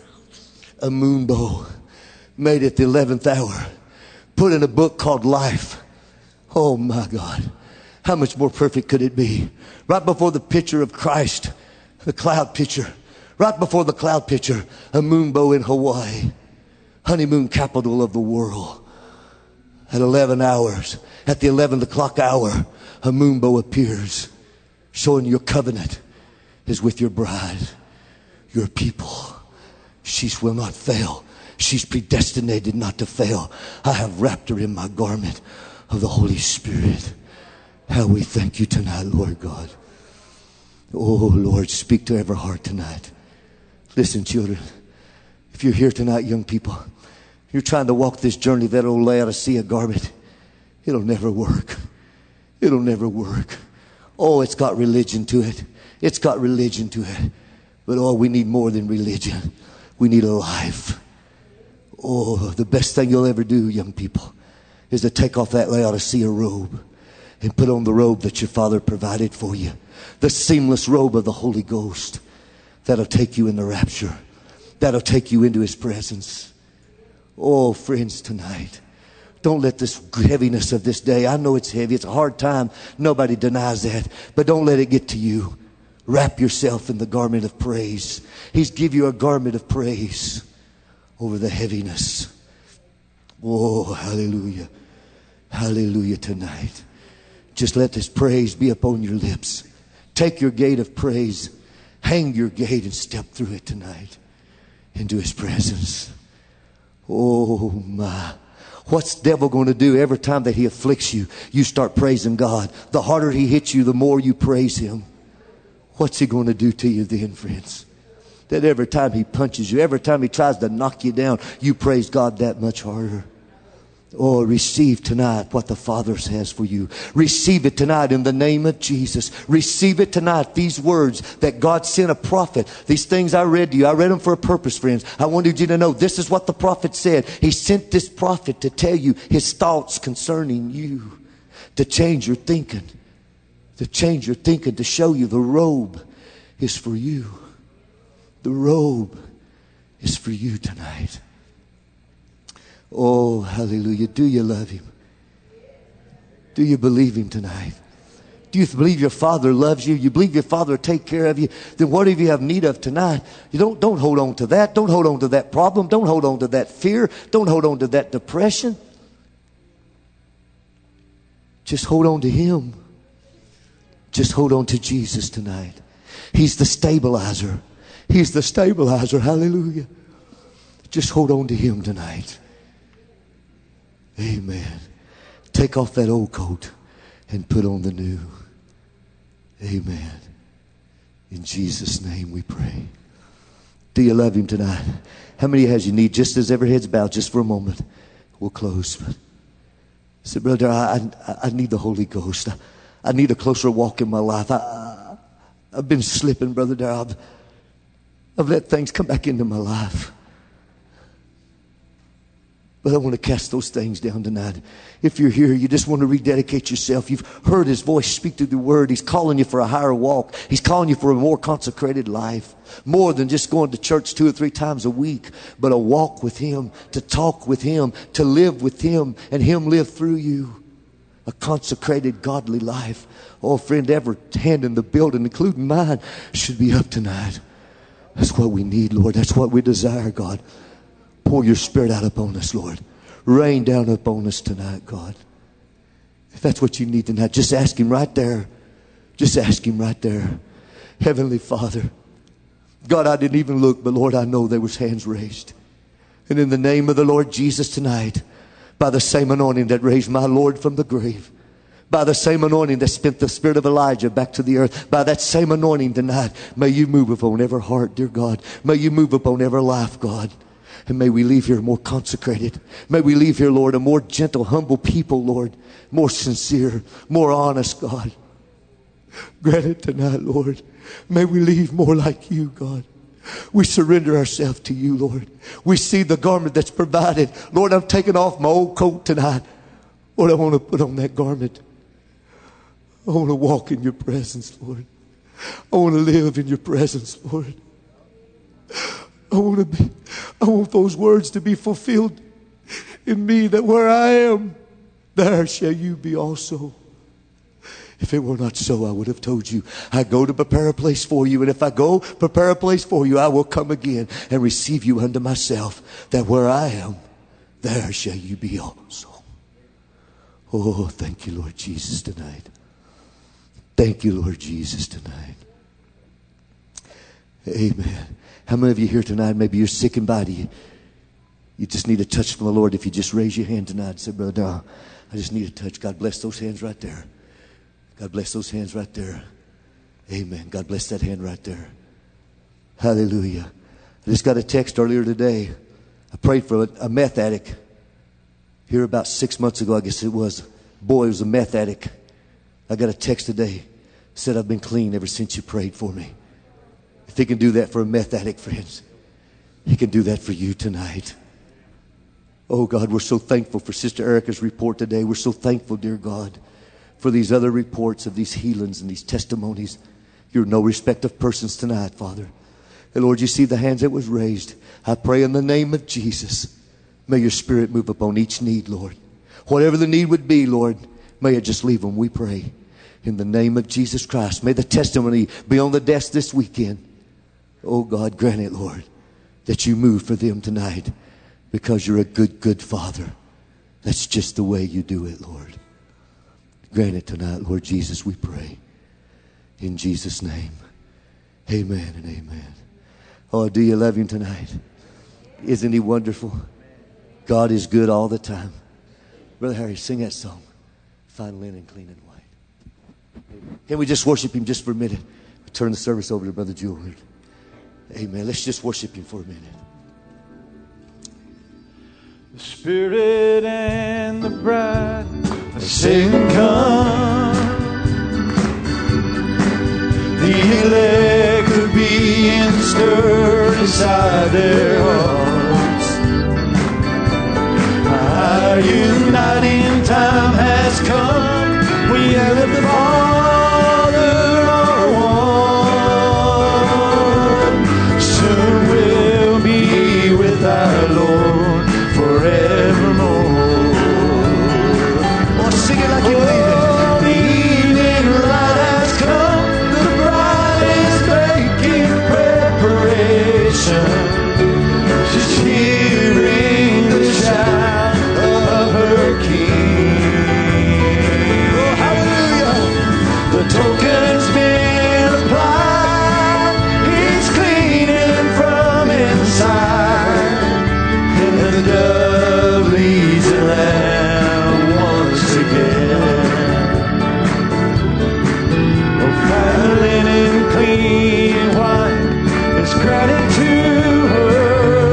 [SPEAKER 4] A moon bow made at the 11th hour. Put in a book called Life. Oh my God. How much more perfect could it be? Right before the picture of Christ, the cloud picture. Right before the cloud picture, a moon bow in Hawaii. Honeymoon capital of the world. At 11 hours, at the 11 o'clock hour, a moon bow appears, showing your covenant is with your bride, your people. She will not fail. She's predestinated not to fail. I have wrapped her in my garment of the Holy Spirit. How we thank you tonight, Lord God. Oh, Lord, speak to every heart tonight. Listen, children, if you're here tonight, young people, you're trying to walk this journey, that old Laodicea garment, it'll never work. It'll never work. Oh, it's got religion to it. It's got religion to it. But oh, we need more than religion. We need a life. Oh, the best thing you'll ever do, young people, is to take off that Laodicea robe and put on the robe that your Father provided for you. The seamless robe of the Holy Ghost. That'll take you in the rapture. That'll take you into His presence. Oh, friends, tonight, don't let this heaviness of this day, I know it's heavy, it's a hard time, nobody denies that, but don't let it get to you. Wrap yourself in the garment of praise. He's give you a garment of praise over the heaviness. Oh, hallelujah. Hallelujah tonight. Just let this praise be upon your lips. Take your gate of praise, hang your gate and step through it tonight into His presence. Oh my. What's the devil going to do every time that he afflicts you? You start praising God. The harder he hits you, the more you praise Him. What's he going to do to you then, friends? That every time he punches you, every time he tries to knock you down, you praise God that much harder. Oh, receive tonight what the Father has for you. Receive it tonight in the name of Jesus. Receive it tonight. These words that God sent a prophet. These things I read to you. I read them for a purpose, friends. I wanted you to know this is what the prophet said. He sent this prophet to tell you his thoughts concerning you. To change your thinking. To change your thinking. To show you the robe is for you. The robe is for you tonight. Oh, hallelujah. Do you love Him? Do you believe Him tonight? Do you believe your Father loves you? You believe your Father will take care of you? Then whatever you have need of tonight, you don't hold on to that. Don't hold on to that problem. Don't hold on to that fear. Don't hold on to that depression. Just hold on to Him. Just hold on to Jesus tonight. He's the stabilizer. He's the stabilizer. Hallelujah. Just hold on to Him tonight. Amen. Take off that old coat and put on the new. Amen. In Jesus' name we pray. Do you love Him tonight? How many has you need? Just as every head's bowed, just for a moment. We'll close. But I said, brother, I need the Holy Ghost. I need a closer walk in my life. I've been slipping, Brother Darrell. I've let things come back into my life. But I want to cast those things down tonight. If you're here, you just want to rededicate yourself. You've heard His voice speak through the Word. He's calling you for a higher walk. He's calling you for a more consecrated life. More than just going to church 2 or 3 times a week, but a walk with Him, to talk with Him, to live with Him, and Him live through you. A consecrated, godly life. Oh, friend, every hand in the building, including mine, should be up tonight. That's what we need, Lord. That's what we desire, God. Pour your Spirit out upon us, Lord. Rain down upon us tonight, God. If that's what you need tonight, just ask Him right there. Just ask Him right there. Heavenly Father, God, I didn't even look, but Lord, I know there was hands raised. And in the name of the Lord Jesus tonight, by the same anointing that raised my Lord from the grave, by the same anointing that spent the spirit of Elijah back to the earth, by that same anointing tonight, may you move upon every heart, dear God. May you move upon every life, God. And may we leave here more consecrated. May we leave here, Lord, a more gentle, humble people, Lord. More sincere, more honest, God. Grant it tonight, Lord. May we leave more like you, God. We surrender ourselves to you, Lord. We see the garment that's provided. Lord, I'm taking off my old coat tonight. Lord, I want to put on that garment. I want to walk in your presence, Lord. I want to live in your presence, Lord. I want those words to be fulfilled in me, that where I am, there shall you be also. If it were not so, I would have told you, I go to prepare a place for you. And if I go prepare a place for you, I will come again and receive you unto myself, that where I am, there shall you be also. Oh, thank you, Lord Jesus, tonight. Thank you, Lord Jesus, tonight. Amen. How many of you here tonight, maybe you're sick in body. You just need a touch from the Lord. If you just raise your hand tonight and say, Brother, no, I just need a touch. God bless those hands right there. God bless those hands right there. Amen. God bless that hand right there. Hallelujah. I just got a text earlier today. I prayed for a meth addict. Here about 6 months ago, I guess it was. Boy, was a meth addict. I got a text today. Said, I've been clean ever since you prayed for me. If He can do that for a meth addict, friends, He can do that for you tonight. Oh, God, we're so thankful for Sister Erica's report today. We're so thankful, dear God, for these other reports of these healings and these testimonies. You're no respect of persons tonight, Father. And Lord, you see the hands that was raised. I pray in the name of Jesus, may your Spirit move upon each need, Lord. Whatever the need would be, Lord, may it just leave them, we pray. In the name of Jesus Christ, may the testimony be on the desk this weekend. Oh, God, grant it, Lord, that you move for them tonight, because you're a good, good Father. That's just the way you do it, Lord. Grant it tonight, Lord Jesus, we pray. In Jesus' name, amen and amen. Oh, do you love Him tonight? Isn't He wonderful? God is good all the time. Brother Harry, sing that song. Fine linen, clean and white. Amen. Can we just worship Him just for a minute? We turn the service over to Brother Jewel. Amen. Let's just worship Him for a minute.
[SPEAKER 1] The Spirit and
[SPEAKER 2] the bride are saying, come. The elect are being stirred inside their hearts. Our uniting time has come. We have the Father are one. Soon we'll be with our Lord forevermore. Oh, sing it like you believe it. The evening light has come. The bride is making preparation. She's hearing the shout of her King. Oh, hallelujah. The token's been applied. He's cleaning from inside. And the dove leads the lamb once again. Oh, fine linen, clean white is granted to her.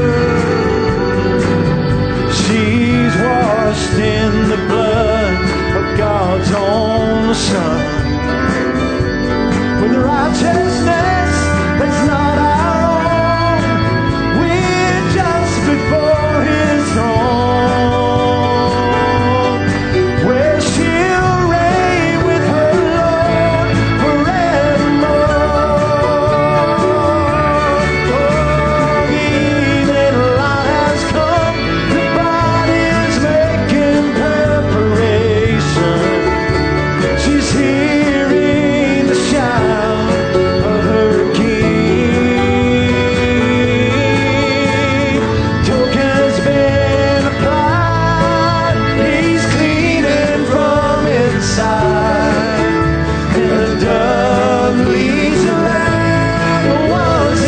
[SPEAKER 2] She's washed in the blood of God's own Son. With righteousness that's not our own, we're just before His throne, where she'll reign with her Lord forevermore. Oh, the evening light has come. The bride is making preparation. She's hearing the shout of her King. Token's been applied. He's cleaning from inside. And the dove leads the lamb once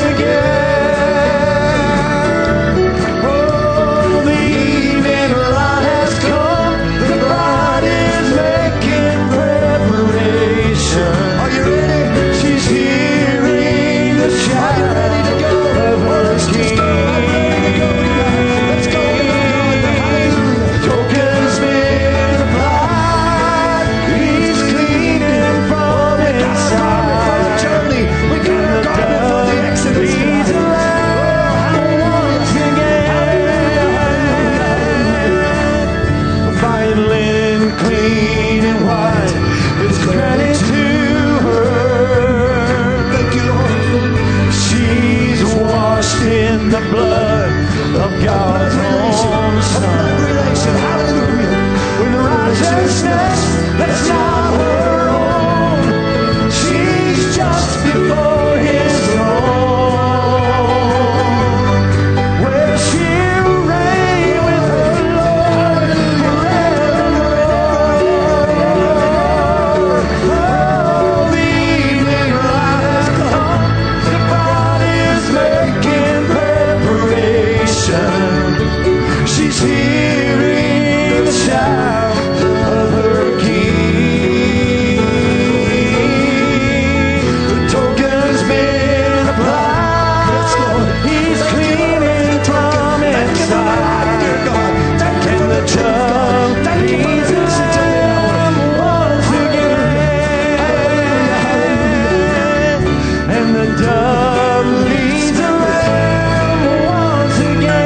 [SPEAKER 2] again. Oh, the evening light has come. The bride is making preparation. Are you ready? She's hearing the shout of her King. Let's go. Token's been applied. He's cleaning from inside. We got our garment for the Exodus once again. Fine linen, clean and white is granted to her. Thank you, Lord. She's washed in the blood of God's own Son. With righteousness that's not her own, she's just before His throne, where she'll reign with her Lord forevermore. Oh, the evening light has come. The bride is making preparation. She's hearing the shout of her King. The token's been applied. He's cleaning from inside. And the dove leads the lamb once again. And the dove leads the lamb once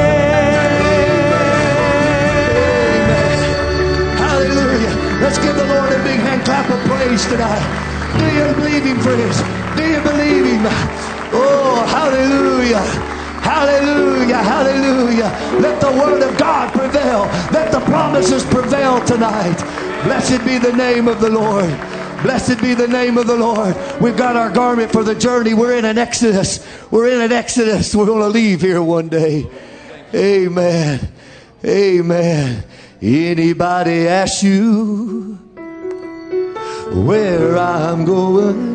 [SPEAKER 2] again. Hallelujah. Let's give the Lord a big hand clap of praise tonight. Do you believe Him, friends? Do you believe Him? Oh, hallelujah. Hallelujah, hallelujah. Let the word of God prevail. Let the promises prevail tonight. Blessed be the name of the Lord. Blessed be the name of the Lord. We've got our garment for the journey. We're in an Exodus. We're in an Exodus. We're going to leave here one day. Amen. Amen. Anybody ask you where I'm going?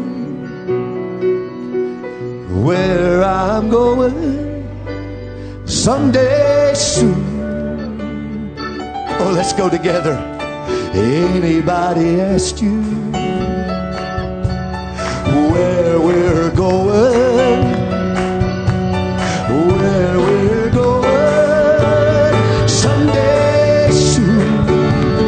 [SPEAKER 2] Where I'm going someday soon. Oh, let's go together. Anybody asked you where we're going? Where we're going someday soon.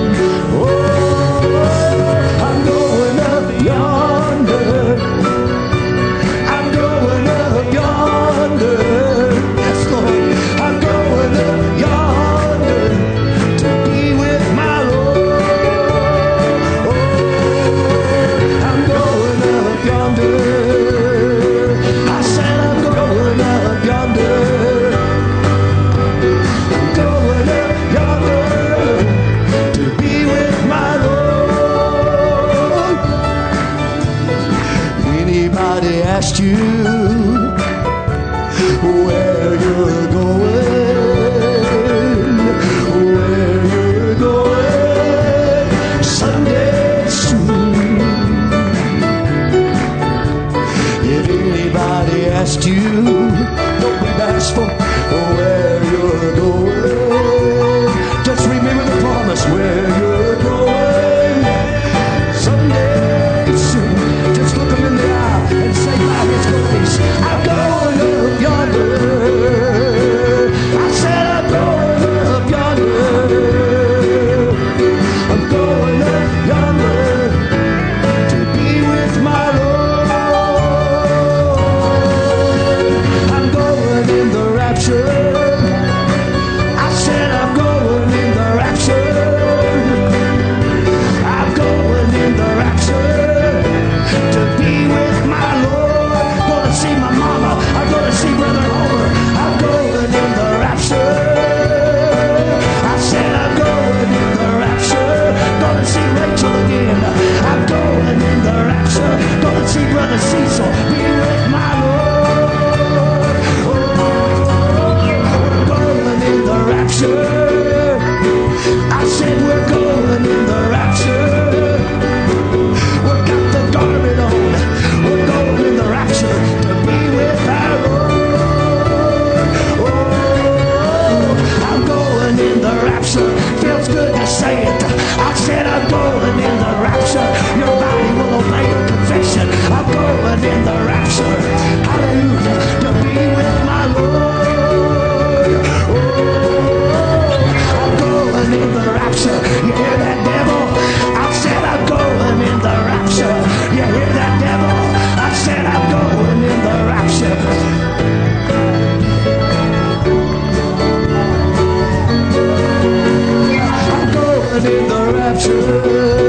[SPEAKER 5] rapture.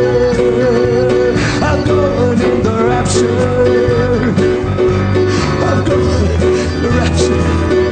[SPEAKER 5] I'm going in the rapture. I'm going in the rapture.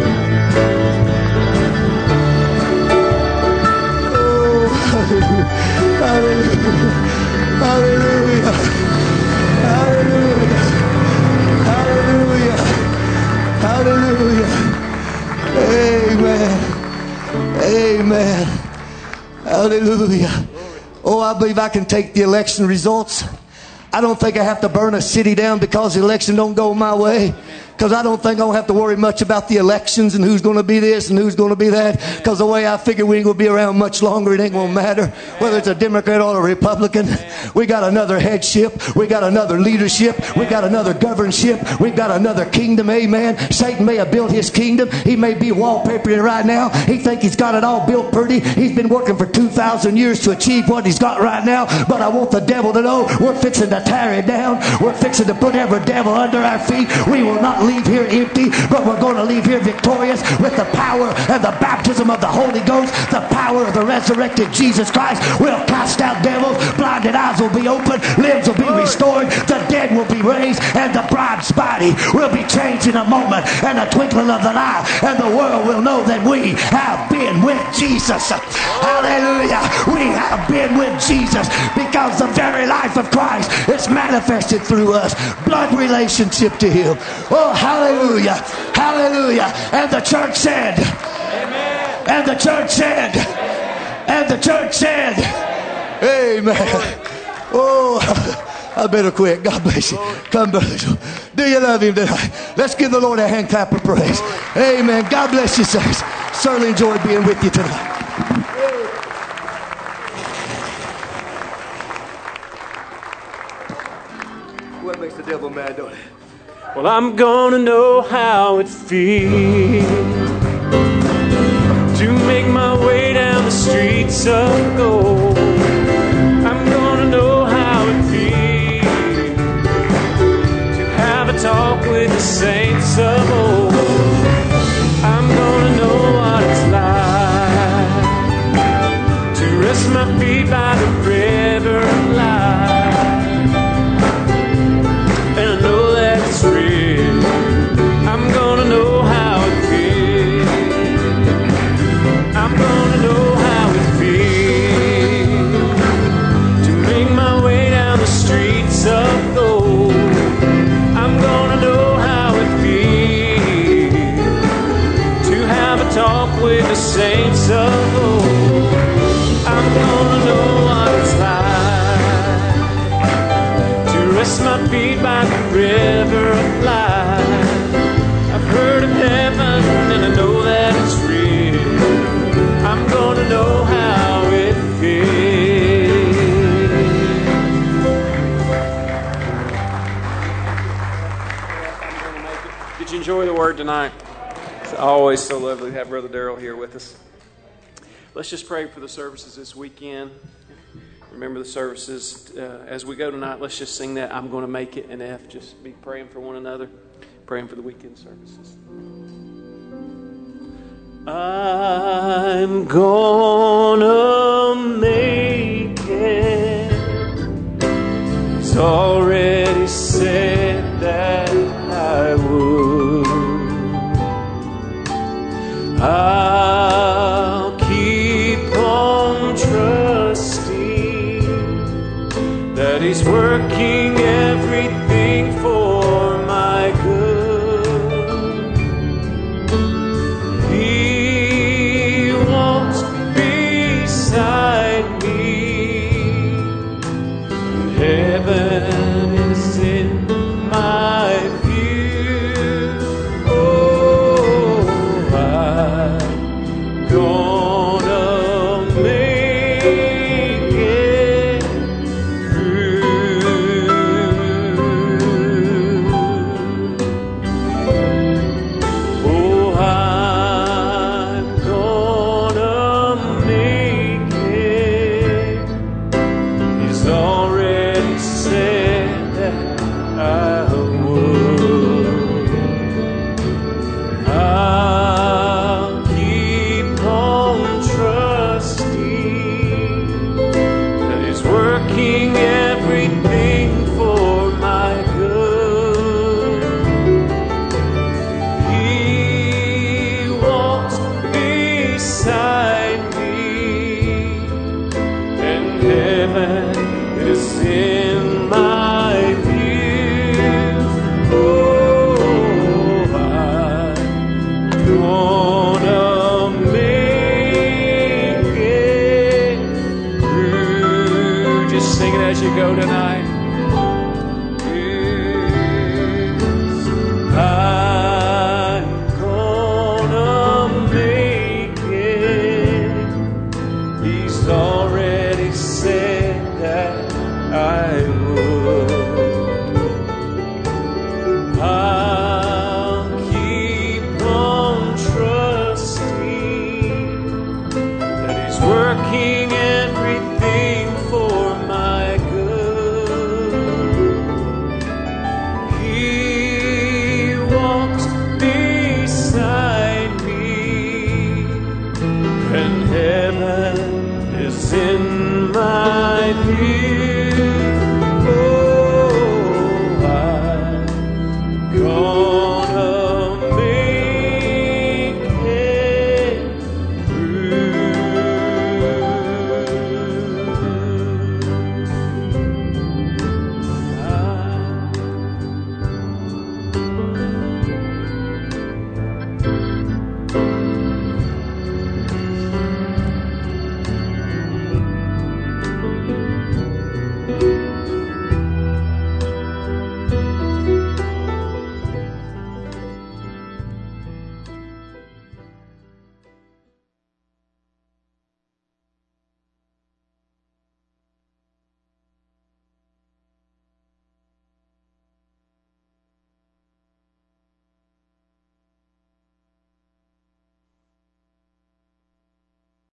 [SPEAKER 5] Oh, hallelujah. Hallelujah. Hallelujah. Hallelujah. Hallelujah. Amen. Amen. Hallelujah. Oh, I believe I can take the election results. I don't think I have to burn a city down because the election don't go my way. Because I don't think I don't have to worry much about the elections and who's going to be this and who's going to be that. Because the way I figure we ain't going to be around much longer, it ain't going to matter whether it's a Democrat or a Republican. We got another headship. We got another leadership. We got another governship. We've got another kingdom. Amen. Satan may have built his kingdom. He may be wallpapering right now. He think he's got it all built pretty. He's been working for 2,000 years to achieve what he's got right now. But I want the devil to know we're fixing to tear it down. We're fixing to put every devil under our feet. We will not leave here empty, but we're going to leave here victorious with the power and the baptism of the Holy Ghost. The power of the resurrected Jesus Christ will cast out devils. Blinded eyes will be opened. Limbs will be restored. The dead will be raised, and the bride's body will be changed in a moment and a twinkling of an eye, and the world will know that we have been with Jesus. Hallelujah. We have been with Jesus because the very life of Christ is manifested through us. Blood relationship to him. Oh, hallelujah. Hallelujah. And the church said, amen. And the church said, amen. And the church said, amen. Oh, I better quit. God bless you. Come bless you. Do you love him tonight? Let's give the Lord a hand clap of praise. Amen. God bless you, sirs. Certainly enjoyed being with you tonight. What makes the devil mad, don't it?
[SPEAKER 1] Well, I'm gonna know how it feels to make my way down the streets of gold. I'm gonna know how it feels to have a talk with the saints of old. I'm gonna know what it's like to rest my feet by the river of life. And I know that it's real. I'm gonna know how it feels. I'm gonna know how it feels to make my way down the streets of gold. I'm gonna know how it feels to have a talk with the saints of old. I'm gonna know what it's like to rest my feet by the river of life. I've heard of heaven and I know that it's real. I'm gonna know how it feels. Did you enjoy the word tonight? It's always so lovely to have Brother Darrell here with us. Let's just pray for the services this weekend. Remember the services as we go tonight. Let's just sing that I'm going to make it in F. Just be praying for one another, praying for the weekend services. I'm gonna make it. It's already said that I would. I'll keep on trusting that He's working everything for my good. He walks beside me, and heaven is in my view. Oh, I'm gonna make it through. as you go tonight. I'm gonna make it. He's already said that I would. I'll keep on trusting that He's working everything for my good. He walks beside me, and heaven is in my view.